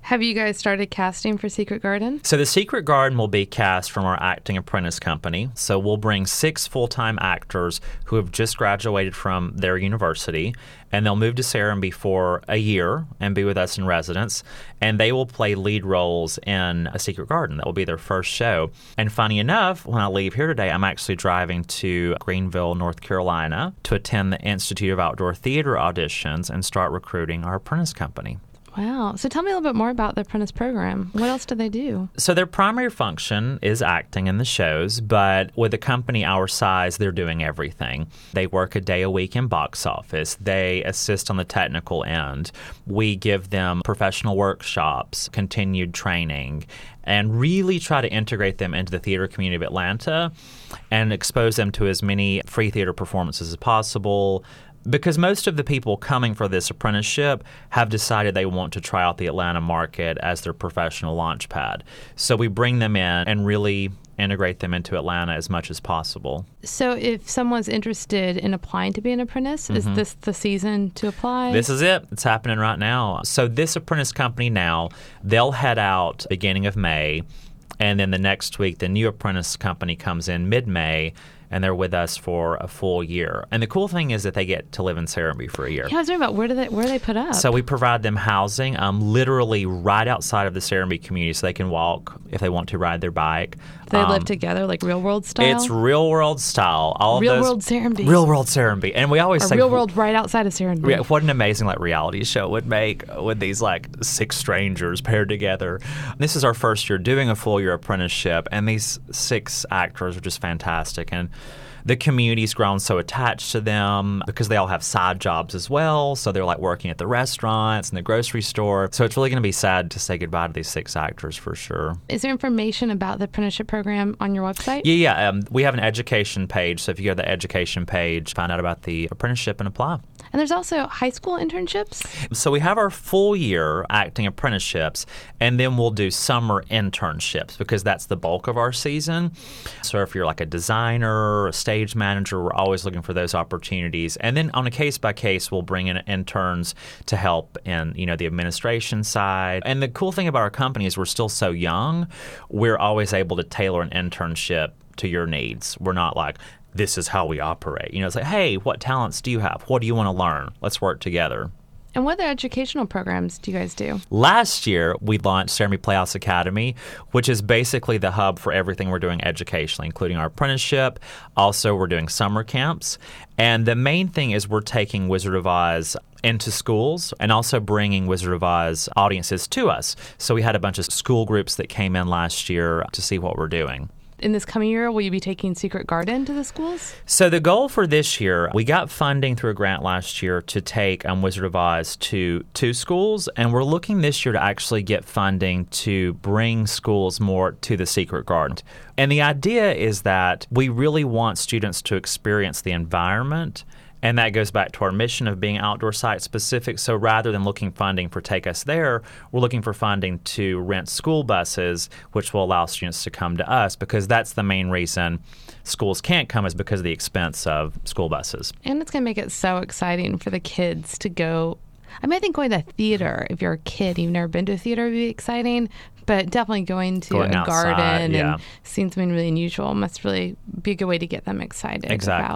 Have you guys started casting for Secret Garden? So the Secret Garden will be cast from our acting apprentice company. So we'll bring 6 full-time actors who have just graduated from their university, and they'll move to Serenbe for a year and be with us in residence, and they will play lead roles in A Secret Garden. That will be their first show. And funny enough, when I leave here today, I'm actually driving to Greenville, North Carolina to attend the Institute of Outdoor Theater auditions and start recruiting our apprentice company. Wow. So tell me a little bit more about the apprentice program. What else do they do? So their primary function is acting in the shows, but with a company our size, they're doing everything. They work a day a week in box office. They assist on the technical end. We give them professional workshops, continued training, and really try to integrate them into the theater community of Atlanta and expose them to as many free theater performances as possible. Because most of the people coming for this apprenticeship have decided they want to try out the Atlanta market as their professional launch pad. So we bring them in and really integrate them into Atlanta as much as possible. So if someone's interested in applying to be an apprentice, is this the season to apply? This is it. It's happening right now. So this apprentice company now, they'll head out beginning of May, and then the next week the new apprentice company comes in mid-May, and they're with us for a full year. And the cool thing is that they get to live in Serenbe for a year. Yeah, I was wondering about where are they put up? So we provide them housing literally right outside of the Serenbe community, so they can walk if they want to ride their bike. They live together, like real world style? It's real world style. Real world Serenbe. Real world Serenbe. And we always say real world right outside of Serenbe. What an amazing reality show would make with these 6 strangers paired together. This is our first year doing a full year apprenticeship, and these 6 actors are just fantastic. And the community's grown so attached to them because they all have side jobs as well. So they're working at the restaurants and the grocery store. So it's really going to be sad to say goodbye to these 6 actors for sure. Is there information about the apprenticeship program on your website? Yeah. We have an education page. So if you go to the education page, find out about the apprenticeship and apply. And there's also high school internships? So we have our full year acting apprenticeships, and then we'll do summer internships because that's the bulk of our season. So if you're a designer, a stage manager, we're always looking for those opportunities. And then on a case-by-case, we'll bring in interns to help in, the administration side. And the cool thing about our company is we're still so young, we're always able to tailor an internship to your needs. We're not this is how we operate. It's hey, what talents do you have? What do you want to learn? Let's work together. And what other educational programs do you guys do? Last year, we launched Serenbe Playhouse Academy, which is basically the hub for everything we're doing educationally, including our apprenticeship. Also, we're doing summer camps. And the main thing is we're taking Wizard of Oz into schools and also bringing Wizard of Oz audiences to us. So we had a bunch of school groups that came in last year to see what we're doing. In this coming year, will you be taking Secret Garden to the schools? So the goal for this year, we got funding through a grant last year to take Wizard of Oz to 2 schools, and we're looking this year to actually get funding to bring schools more to the Secret Garden. And the idea is that we really want students to experience the environment. And that goes back to our mission of being outdoor site specific. So rather than looking funding for Take Us There, we're looking for funding to rent school buses, which will allow students to come to us because that's the main reason schools can't come is because of the expense of school buses. And it's going to make it so exciting for the kids to go. I think going to theater, if you're a kid, you've never been to a theater, would be exciting. But definitely going outside, garden and seeing something really unusual must really be a good way to get them excited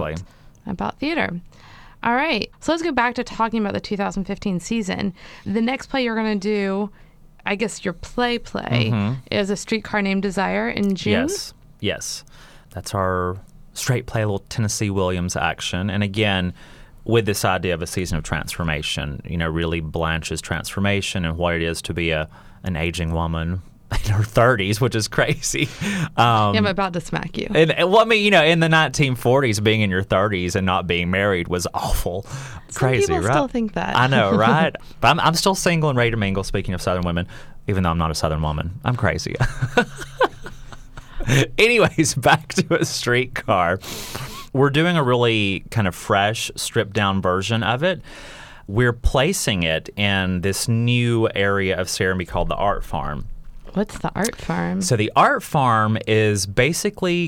about theater. All right. So let's go back to talking about the 2015 season. The next play you're going to do, I guess your play, is A Streetcar Named Desire in June? Yes. That's our straight play, little Tennessee Williams action. And again, with this idea of a season of transformation, really Blanche's transformation and what it is to be an aging woman in her 30s, which is crazy. I'm about to smack you. And in the 1940s, being in your 30s and not being married was awful. Crazy, people right? Still think that. I know, right? But I'm still single and ready to mingle, speaking of Southern women, even though I'm not a Southern woman. I'm crazy. Anyways, back to A Streetcar. We're doing a really kind of fresh, stripped-down version of it. We're placing it in this new area of Serenbe called the Art Farm. What's the Art Farm? So the Art Farm is basically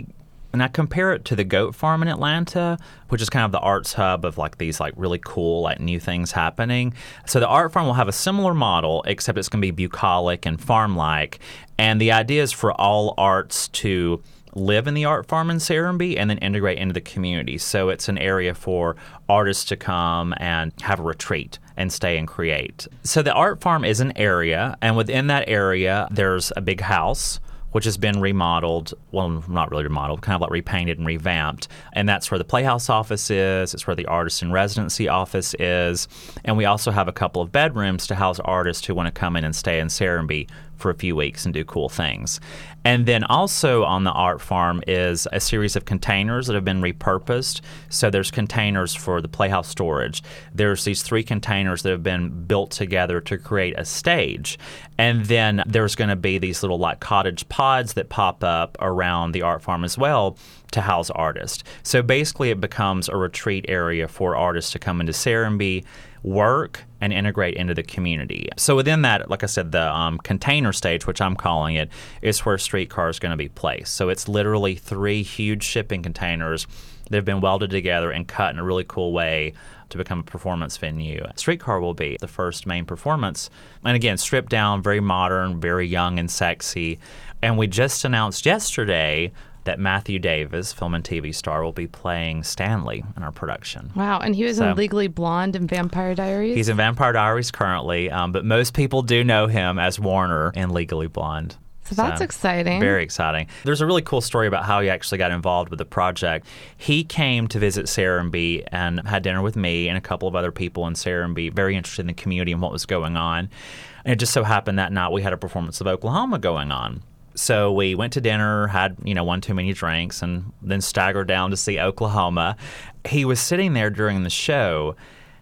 And I compare it to the Goat Farm in Atlanta, which is kind of the arts hub of like these like really cool like new things happening. So the Art Farm will have a similar model, except it's going to be bucolic and farm-like. And the idea is for all arts to live in the Art Farm in Serenbe and then integrate into the community. So it's an area for artists to come and have a retreat and stay and create. So the Art Farm is an area, and within that area, there's a big house which has been remodeled, well, not really remodeled, kind of like repainted and revamped. And that's where the Playhouse office is. It's where the Artist in Residency office is. And we also have a couple of bedrooms to house artists who want to come in and stay in Serenbe for a few weeks and do cool things. And then also on the Art Farm is a series of containers that have been repurposed. So there's containers for the Playhouse storage. There's these 3 containers that have been built together to create a stage. And then there's going to be these little like cottage pods that pop up around the Art Farm as well to house artists. So basically it becomes a retreat area for artists to come into Serenbe, work, and integrate into the community. So within that, like I said, the container stage, which I'm calling it, is where Streetcar is going to be placed. So it's literally 3 huge shipping containers that have been welded together and cut in a really cool way to become a performance venue. Streetcar will be the first main performance. And again, stripped down, very modern, very young and sexy. And we just announced yesterday that Matthew Davis, film and TV star, will be playing Stanley in our production. Wow, and he was in Legally Blonde and Vampire Diaries? He's in Vampire Diaries currently, but most people do know him as Warner in Legally Blonde. So that's exciting. Very exciting. There's a really cool story about how he actually got involved with the project. He came to visit Serenbe and had dinner with me and a couple of other people in Serenbe, very interested in the community and what was going on. And it just so happened that night we had a performance of Oklahoma going on. So we went to dinner, had, one too many drinks, and then staggered down to see Oklahoma. He was sitting there during the show,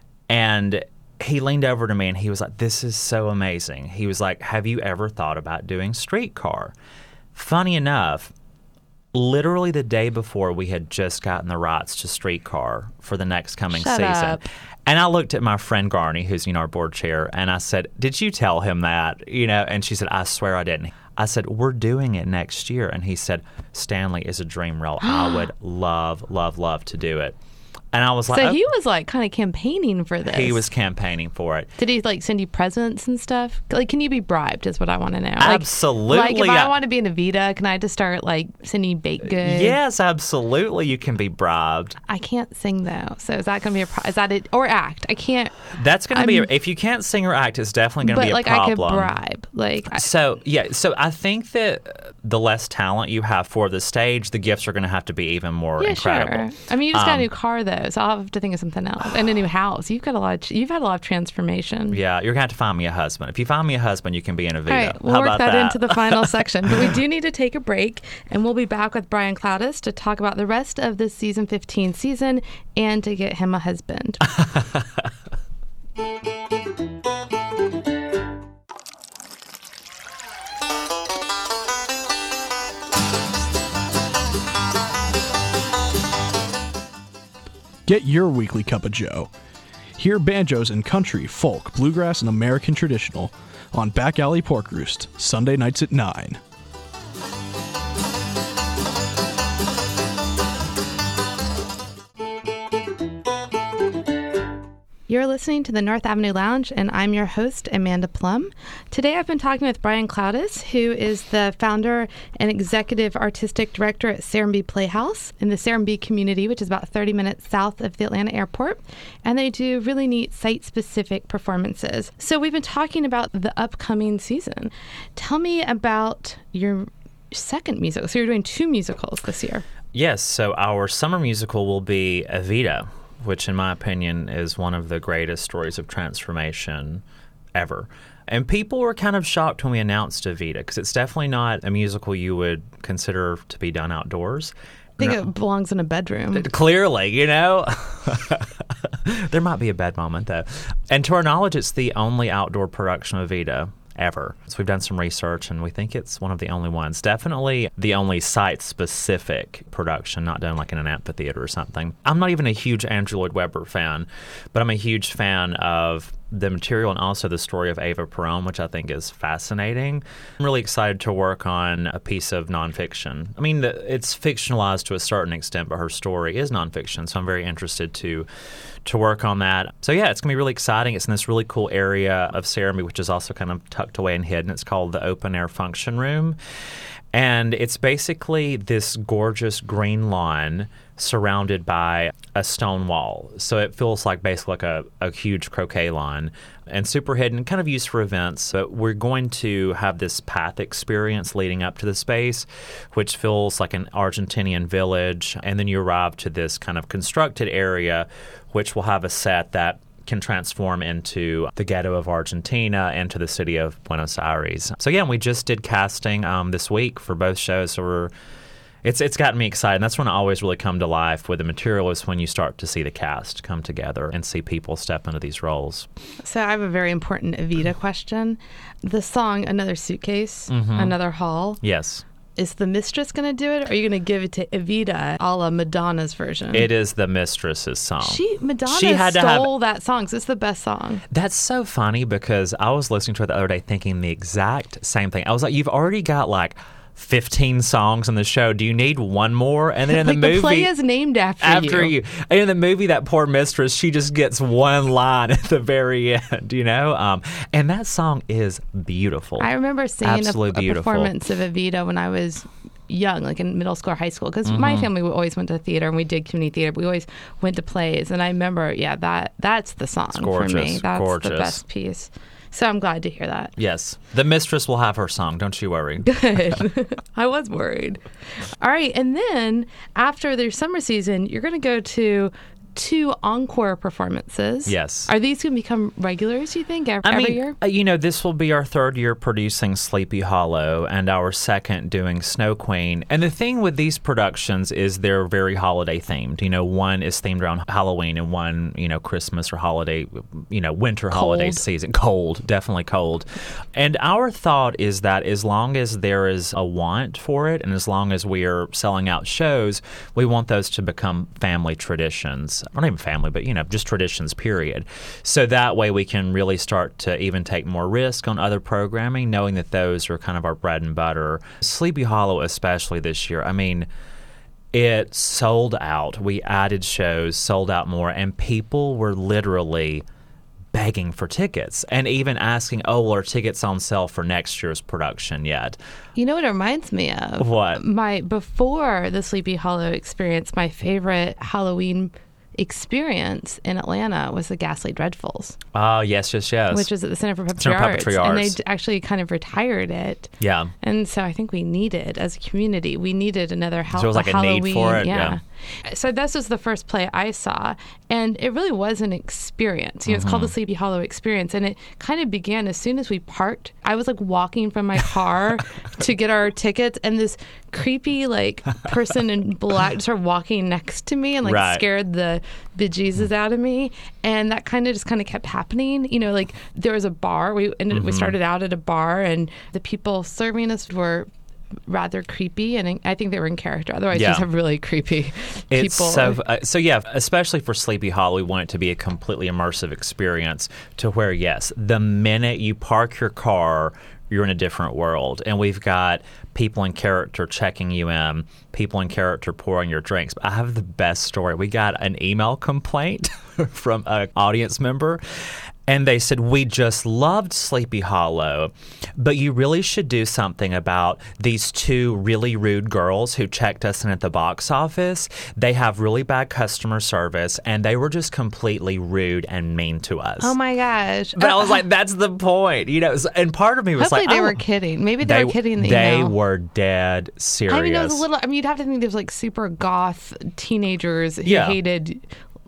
and he leaned over to me, and he was like, "This is so amazing." He was like, "Have you ever thought about doing Streetcar?" Funny enough, literally the day before, we had just gotten the rights to Streetcar for the next coming Shut season. up. And I looked at my friend Garney, who's our board chair, and I said, "Did you tell him that?" And she said, "I swear I didn't." I said, "We're doing it next year." And he said, "Stanley is a dream role. I would love, love, love to do it." And I was like, so he was like kind of campaigning for this. He was campaigning for it. Did he like send you presents and stuff? Like, can you be bribed is what I want to know. Absolutely. Like if I want to be in Evita, can I just start like sending you baked goods? Yes, absolutely. You can be bribed. I can't sing though. So is that going to be is that it? Or act? I can't. That's going to be, if you can't sing or act, it's definitely going to be a problem. But like I could bribe. So I think that the less talent you have for the stage, the gifts are going to have to be even more incredible. Sure. I mean, you just got a new car though, so I'll have to think of something else. And a new house. You've had a lot of transformation. Yeah, you're going to have to find me a husband. If you find me a husband, you can be in Evita. All right, we'll work that into the final section. But we do need to take a break, and we'll be back with Brian Cloudis to talk about the rest of this season 15 season and to get him a husband. Get your weekly cup of Joe. Hear banjos in country, folk, bluegrass, and American traditional on Back Alley Pork Roost, Sunday nights at 9. You're listening to the North Avenue Lounge, and I'm your host, Amanda Plum. Today I've been talking with Brian Cloudis, who is the founder and executive artistic director at Serenbe Playhouse in the Serenbe community, which is about 30 minutes south of the Atlanta airport. And they do really neat site-specific performances. So we've been talking about the upcoming season. Tell me about your second musical. So you're doing 2 musicals this year. Yes, so our summer musical will be Evita, which in my opinion is one of the greatest stories of transformation ever. And people were kind of shocked when we announced Evita, because it's definitely not a musical you would consider to be done outdoors. I think it belongs in a bedroom. Clearly, There might be a bad moment, though. And to our knowledge, it's the only outdoor production of Evita ever. So we've done some research, and we think it's one of the only ones. Definitely the only site-specific production, not done like in an amphitheater or something. I'm not even a huge Andrew Lloyd Webber fan, but I'm a huge fan of the material and also the story of Eva Perón, which I think is fascinating. I'm really excited to work on a piece of nonfiction. I mean, it's fictionalized to a certain extent, but her story is nonfiction, so I'm very interested to work on that. So yeah, it's going to be really exciting. It's in this really cool area of Serenbe, which is also kind of tucked away and hidden. It's called the Open Air Function Room. And it's basically this gorgeous green lawn surrounded by a stone wall. So it feels like basically like a huge croquet lawn and super hidden, kind of used for events. But we're going to have this path experience leading up to the space, which feels like an Argentinian village. And then you arrive to this kind of constructed area, which will have a set that can transform into the ghetto of Argentina and to the city of Buenos Aires. So yeah, we just did casting this week for both shows. So it's gotten me excited. And that's when I always really come to life with the material, is when you start to see the cast come together and see people step into these roles. So I have a very important Evita question. The song Another Suitcase, Another Haul. Yes. Is the mistress going to do it, or are you going to give it to Evita a la Madonna's version? It is the mistress's song. Madonna stole that song, so it's the best song. That's so funny, because I was listening to it the other day thinking the exact same thing. I was like, you've already got like 15 songs on the show. Do you need one more? And then in the movie, the play is named after you. And in the movie, that poor mistress, she just gets one line at the very end, you know? And that song is beautiful. I remember seeing a performance of Evita when I was young, like in middle school or high school, because my family always went to theater, and we did community theater, but we always went to plays. And I remember, that's the song for me. That's the best piece. So I'm glad to hear that. Yes. The mistress will have her song. Don't you worry. Good. I was worried. All right. And then after their summer season, you're going to go to 2 encore performances. Yes. Are these going to become regulars, you think, every year? You know, this will be our 3rd year producing Sleepy Hollow and our 2nd doing Snow Queen. And the thing with these productions is they're very holiday themed. You know, one is themed around Halloween, and one, Christmas or holiday, winter holiday season. Cold, definitely cold. And our thought is that as long as there is a want for it, and as long as we are selling out shows, we want those to become family traditions. Not even family, but, just traditions, period. So that way we can really start to even take more risk on other programming, knowing that those are kind of our bread and butter. Sleepy Hollow, especially this year, I mean, it sold out. We added shows, sold out more, and people were literally begging for tickets and even asking, are tickets on sale for next year's production yet? You know what it reminds me of? What? Before the Sleepy Hollow experience, my favorite Halloween experience in Atlanta was the Ghastly Dreadfuls. Oh, yes. Which was at the Center for Puppetry Arts. And they actually kind of retired it. Yeah. And so I think we needed, as a community, another so it was like Halloween. A need for it? Yeah. So this was the first play I saw, and it really was an experience. It's called the Sleepy Hollow Experience, and it kind of began as soon as we parked. I was like walking from my car to get our tickets, and this creepy person in black started walking next to me and scared the bejesus out of me. And that kind of kept happening. There was a bar. We started out at a bar, and the people serving us were rather creepy, and I think they were in character. Otherwise, you just have really creepy people. So yeah, especially for Sleepy Hollow, we want it to be a completely immersive experience to where, yes, the minute you park your car, you're in a different world. And we've got people in character checking you in, people in character pouring your drinks. But I have the best story. We got an email complaint from an audience member, and they said, we just loved Sleepy Hollow, but you really should do something about these 2 really rude girls who checked us in at the box office. They have really bad customer service, and they were just completely rude and mean to us. Oh, my gosh. But I was like, that's the point. And part of me was hopefully they were kidding. Maybe they were kidding in the email. They were dead serious. I mean, it was a little, you'd have to think there's super goth teenagers who hated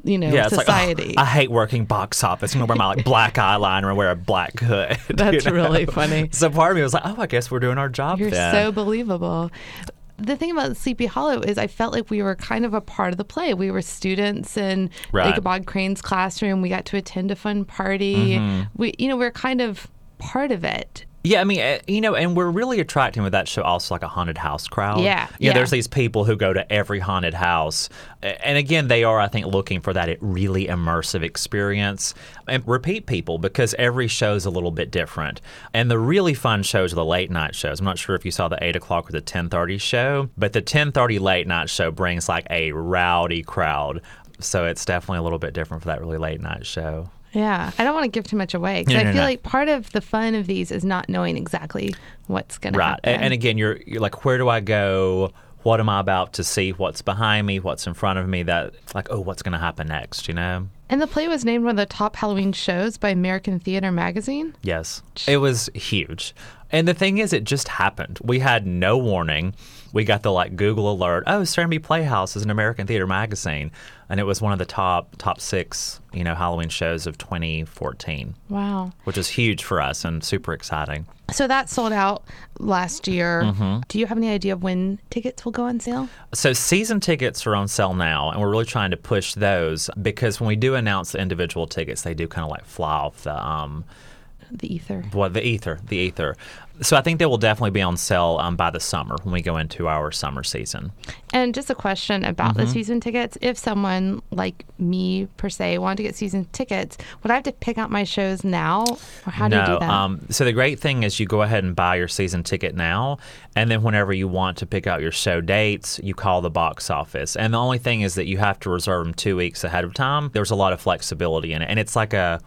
society. I hate working box office. I'm going to wear my black eyeliner and wear a black hood. That's really funny. So part of me was like, I guess we're doing our job You're then. so believable. The thing about Sleepy Hollow is I felt like we were kind of a part of the play. We were students in Ichabod Crane's classroom. We got to attend a fun party. We were kind of part of it. Yeah, I mean, and we're really attracting with that show also like a haunted house crowd. Yeah, There's these people who go to every haunted house. And again, they are, I think, looking for that really immersive experience. And repeat people, because every show is a little bit different. And the really fun shows are the late night shows. I'm not sure if you saw the 8 o'clock or the 10:30 show, but the 10:30 late night show brings like a rowdy crowd. So it's definitely a little bit different for that really late night show. Yeah, I don't want to give too much away because I feel like part of the fun of these is not knowing exactly what's going to happen. And again, you're like, where do I go? What am I about to see? What's behind me? What's in front of me? That like, oh, what's going to happen next? And the play was named one of the top Halloween shows by American Theater Magazine. Yes, it was huge. And the thing is, it just happened. We had no warning. We got the Google alert. Oh, Serenity Playhouse is an American Theater Magazine, and it was one of the top 6 Halloween shows of 2014. Wow, which is huge for us and super exciting. So that sold out last year. Mm-hmm. Do you have any idea of when tickets will go on sale? So season tickets are on sale now, and we're really trying to push those because when we do announce the individual tickets, they do kind of fly off the ether. Well, the ether. So I think they will definitely be on sale by the summer when we go into our summer season. And just a question about the season tickets. If someone like me, per se, wanted to get season tickets, would I have to pick out my shows now? Or how do you do that? So the great thing is you go ahead and buy your season ticket now, and then whenever you want to pick out your show dates, you call the box office. And the only thing is that you have to reserve them 2 weeks ahead of time. There's a lot of flexibility in it, and it's like a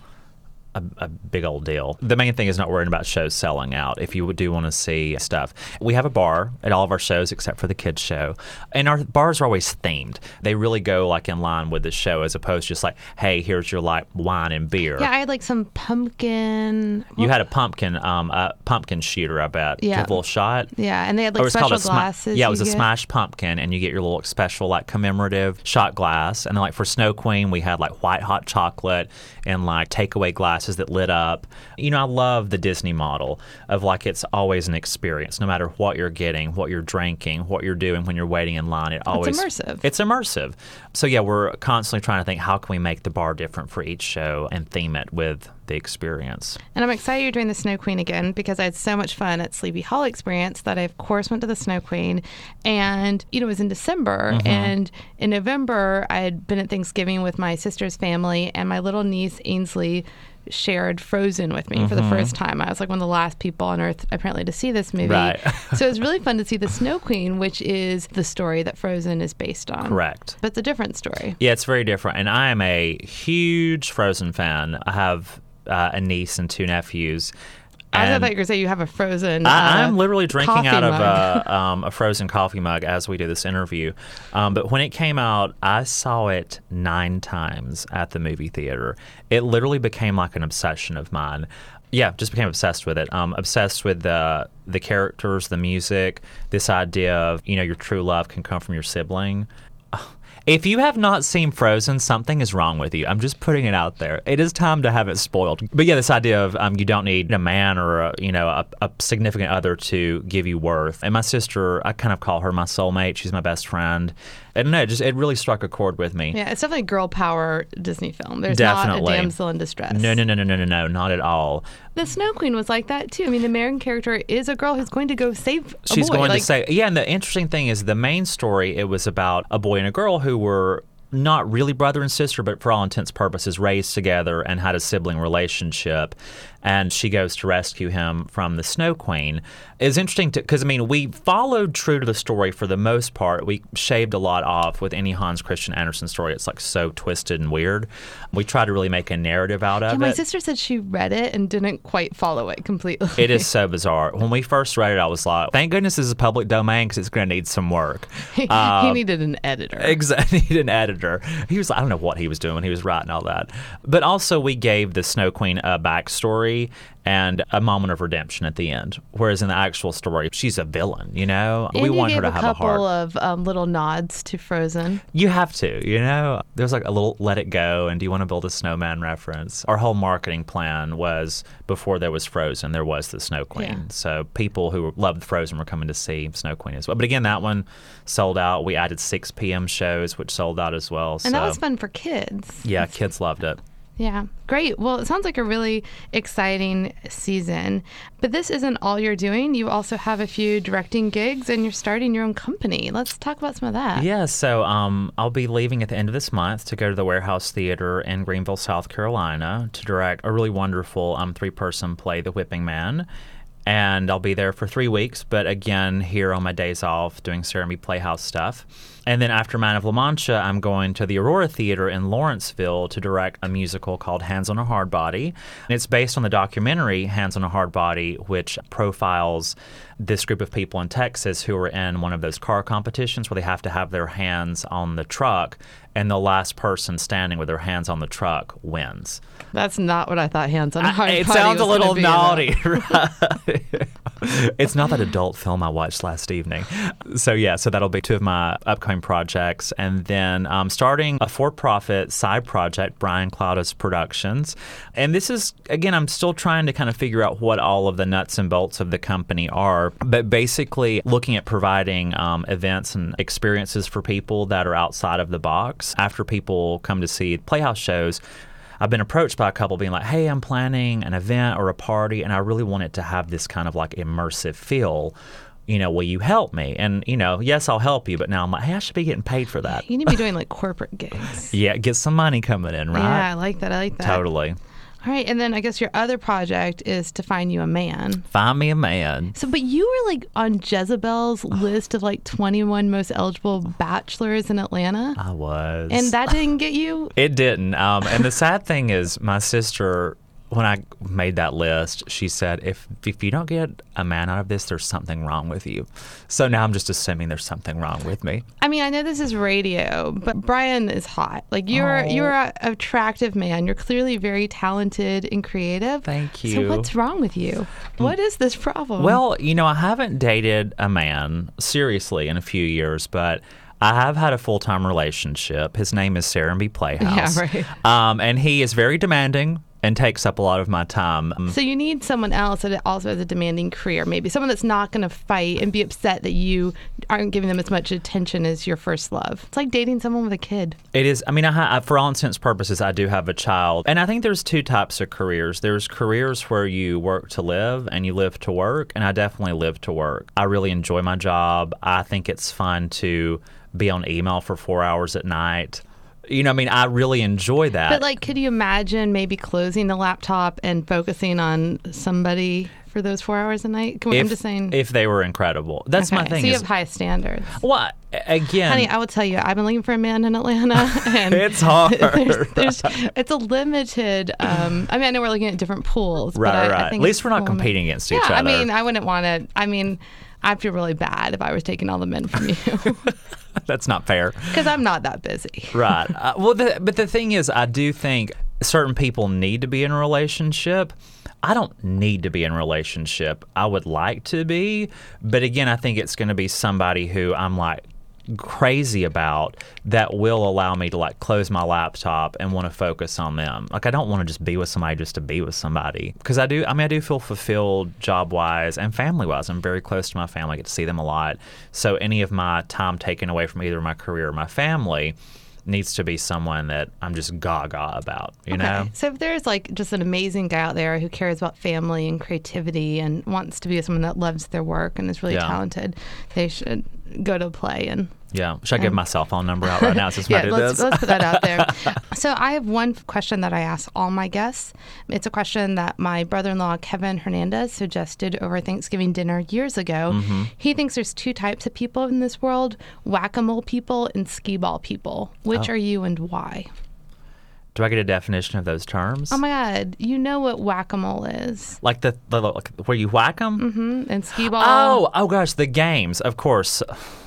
big old deal. The main thing is not worrying about shows selling out if you do want to see stuff. We have a bar at all of our shows except for the kids show. And our bars are always themed. They really go in line with the show as opposed to just hey, here's your wine and beer. Yeah, I had some pumpkin. You had a pumpkin shooter, I bet. Yeah. A little shot. Yeah, and they had special glasses. Yeah, it was a smashed pumpkin, and you get your little special commemorative shot glass. And then for Snow Queen, we had white hot chocolate and takeaway glasses that lit up. I love the Disney model of it's always an experience, no matter what you're getting, what you're drinking, what you're doing when you're waiting in line. It's immersive. It's immersive. So yeah, we're constantly trying to think, how can we make the bar different for each show and theme it with the experience. And I'm excited you're doing the Snow Queen again because I had so much fun at Sleepy Hollow Experience that I, of course, went to the Snow Queen. And, it was in December. And in November, I had been at Thanksgiving with my sister's family, and my little niece, Ainsley, shared Frozen with me for the first time. I was one of the last people on Earth, apparently, to see this movie. Right. So it was really fun to see the Snow Queen, which is the story that Frozen is based on. Correct. But it's a different story. Yeah, it's very different. And I am a huge Frozen fan. I have a niece and 2 nephews. I thought you were going to say you have a Frozen I'm literally drinking out mug. of a Frozen coffee mug as we do this interview. But when it came out, I saw it 9 times at the movie theater. It literally became an obsession of mine. Yeah, just became obsessed with it. Obsessed with the characters, the music, this idea of, your true love can come from your sibling. If you have not seen Frozen, something is wrong with you. I'm just putting it out there. It is time to have it spoiled. But yeah, this idea of you don't need a man or a significant other to give you worth. And my sister, I kind of call her my soulmate. She's my best friend. And no, it really struck a chord with me. Yeah, it's definitely a girl power Disney film. There's definitely not a damsel in distress. No, not at all. The Snow Queen was like that too. I mean, the main character is a girl who's going to go save a She's boy. going to save. Yeah, and the interesting thing is the main story, it was about a boy and a girl who were not really brother and sister, but for all intents and purposes raised together and had a sibling relationship. And she goes to rescue him from the Snow Queen. It's interesting because, we followed true to the story for the most part. We shaved a lot off with any Hans Christian Andersen story. It's so twisted and weird. We try to really make a narrative out of it. My sister said she read it and didn't quite follow it completely. It is so bizarre. When we first read it, I was like, thank goodness this is a public domain because it's going to need some work. He needed an editor. Exactly. He needed an editor. He was, I don't know what he was doing when he was writing all that. But also we gave the Snow Queen a backstory and a moment of redemption at the end. Whereas in the actual story, she's a villain, And we want her to have a heart. a couple of little nods to Frozen. You have to, There's a little Let It Go and Do You Want to Build a Snowman reference. Our whole marketing plan was before there was Frozen, there was the Snow Queen. Yeah. So people who loved Frozen were coming to see Snow Queen as well. But again, that one sold out. We added 6 p.m. shows, which sold out as well. And that was fun for kids. Yeah, kids loved it. Yeah, great. Well, it sounds like a really exciting season. But this isn't all you're doing. You also have a few directing gigs and you're starting your own company. Let's talk about some of that. Yeah, so I'll be leaving at the end of this month to go to the Warehouse Theater in Greenville, South Carolina to direct a really wonderful 3-person play, The Whipping Man. And I'll be there for 3 weeks, but again, here on my days off doing Serenbe Playhouse stuff. And then after Man of La Mancha, I'm going to the Aurora Theater in Lawrenceville to direct a musical called Hands on a Hard Body. And it's based on the documentary Hands on a Hard Body, which profiles this group of people in Texas who are in one of those car competitions where they have to have their hands on the truck, and the last person standing with their hands on the truck wins. That's not what I thought Hands on a Hard Body It sounds a was little gonna be naughty, right? It's not that adult film I watched last evening. So that'll be 2 of my upcoming projects. And then starting a for-profit side project, Brian Cloudas Productions. And this is, again, I'm still trying to kind of figure out what all of the nuts and bolts of the company are. But basically looking at providing events and experiences for people that are outside of the box. After people come to see Playhouse shows, I've been approached by a couple being like, hey, I'm planning an event or a party, and I really want it to have this kind of like immersive feel. Will you help me? And, yes, I'll help you. But now I'm like, hey, I should be getting paid for that. You need to be doing like corporate gigs. Yeah, get some money coming in, right? Yeah, I like that. Totally. All right, and then I guess your other project is to find you a man. Find me a man. So, but you were like on Jezebel's list of like 21 most eligible bachelors in Atlanta. I was. And that didn't get you? It didn't. And the sad thing is my sister, when I made that list, she said, if you don't get a man out of this, there's something wrong with you. So now I'm just assuming there's something wrong with me. I mean, I know this is radio, but Brian is hot. Like you're an attractive man. You're clearly very talented and creative. Thank you. So what's wrong with you? What is this problem? Well, I haven't dated a man seriously in a few years, but I have had a full-time relationship. His name is Serenbe Playhouse. Yeah, right. And he is very demanding and takes up a lot of my time. So you need someone else that also has a demanding career, maybe someone that's not going to fight and be upset that you aren't giving them as much attention as your first love. It's like dating someone with a kid. It is. I mean, for all intents and purposes, I do have a child. And I think there's 2 types of careers. There's careers where you work to live and you live to work, and I definitely live to work. I really enjoy my job. I think it's fun to be on email for 4 hours at night. I really enjoy that. But, like, could you imagine maybe closing the laptop and focusing on somebody for those 4 hours a night? I'm just saying. If they were incredible. That's my thing. So you have high standards. Well, again. Honey, I will tell you, I've been looking for a man in Atlanta. And it's hard. It's a limited, I know we're looking at different pools. Right, but I think at least we're not competing against each other. I wouldn't want to, I'd feel really bad if I was taking all the men from you. That's not fair. Because I'm not that busy. Right. But the thing is, I do think certain people need to be in a relationship. I don't need to be in a relationship. I would like to be. But again, I think it's going to be somebody who I'm like crazy about that will allow me to like close my laptop and want to focus on them. Like I don't want to just be with somebody just to be with somebody, because I do feel fulfilled job wise and family wise. I'm very close to my family. I get to see them a lot. So any of my time taken away from either my career or my family needs to be someone that I'm just gaga about, you know? So if there's like just an amazing guy out there who cares about family and creativity and wants to be with someone that loves their work and is really talented, they should go to a play and... Yeah. Should I give my cell phone number out right now since let's put that out there. So I have one question that I ask all my guests. It's a question that my brother-in-law, Kevin Hernandez, suggested over Thanksgiving dinner years ago. Mm-hmm. He thinks there's 2 types of people in this world, whack-a-mole people and skee-ball people. Which are you and why? Do I get a definition of those terms? Oh, my God. You know what whack-a-mole is. Like the where you whack them? Mm-hmm. And skee-ball. Oh, gosh, the games, of course.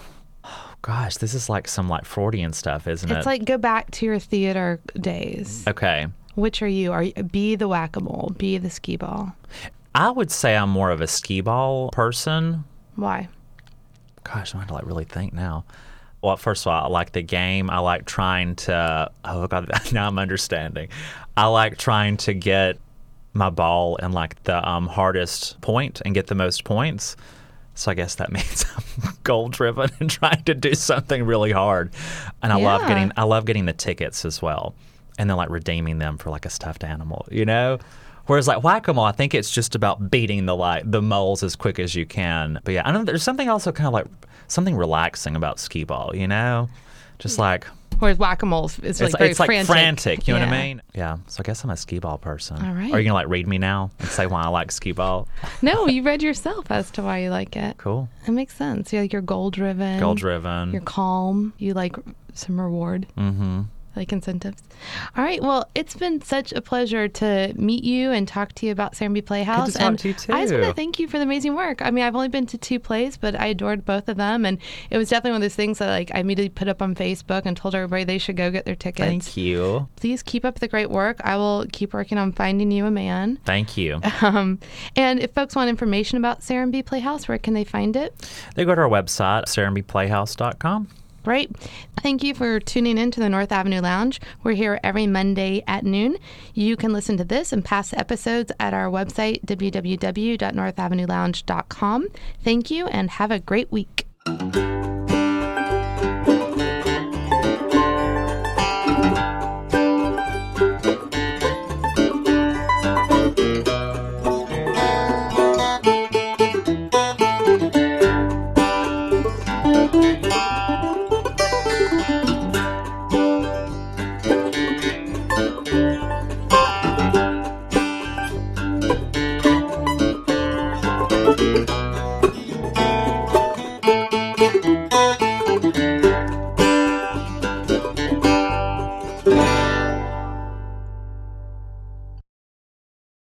Gosh, this is like some like Freudian stuff, isn't it? It's like go back to your theater days. Okay. Which are you? Be the whack-a-mole, be the skee-ball? I would say I'm more of a skee-ball person. Why? Gosh, I'm going to like really think now. Well, first of all, I like the game. I like trying to, oh God, now I'm understanding. I like trying to get my ball in like the hardest point and get the most points. So I guess that means I'm goal driven and trying to do something really hard. And I love getting the tickets as well. and then like redeeming them for like a stuffed animal, you know? Whereas like Whack-A-Mole, I think it's just about beating the moles as quick as you can. But yeah, I know there's something also kind of like something relaxing about skee-ball, you know? Just like... Whereas Whack-A-Mole is like very it's like frantic, you know yeah. what I mean? Yeah, so I guess I'm a skee-ball person. All right. Are you going to like read me now and say why I like skee-ball? No, you read yourself as to why you like it. Cool. It makes sense. You're goal-driven. Goal-driven. You're calm. You like some reward. Mm-hmm. Like incentives. All right. Well, it's been such a pleasure to meet you and talk to you about Serenbe Playhouse. Good to talk to you too. I just want to thank you for the amazing work. I mean, I've only been to 2 plays, but I adored both of them, and it was definitely one of those things that like I immediately put up on Facebook and told everybody they should go get their tickets. Thank you. Please keep up the great work. I will keep working on finding you a man. Thank you. And if folks want information about Serenbe Playhouse, where can they find it? They go to our website, serenbeplayhouse.com. Right. Thank you for tuning in to the North Avenue Lounge. We're here every Monday at noon. You can listen to this and past episodes at our website, www.northavenuelounge.com. Thank you and have a great week.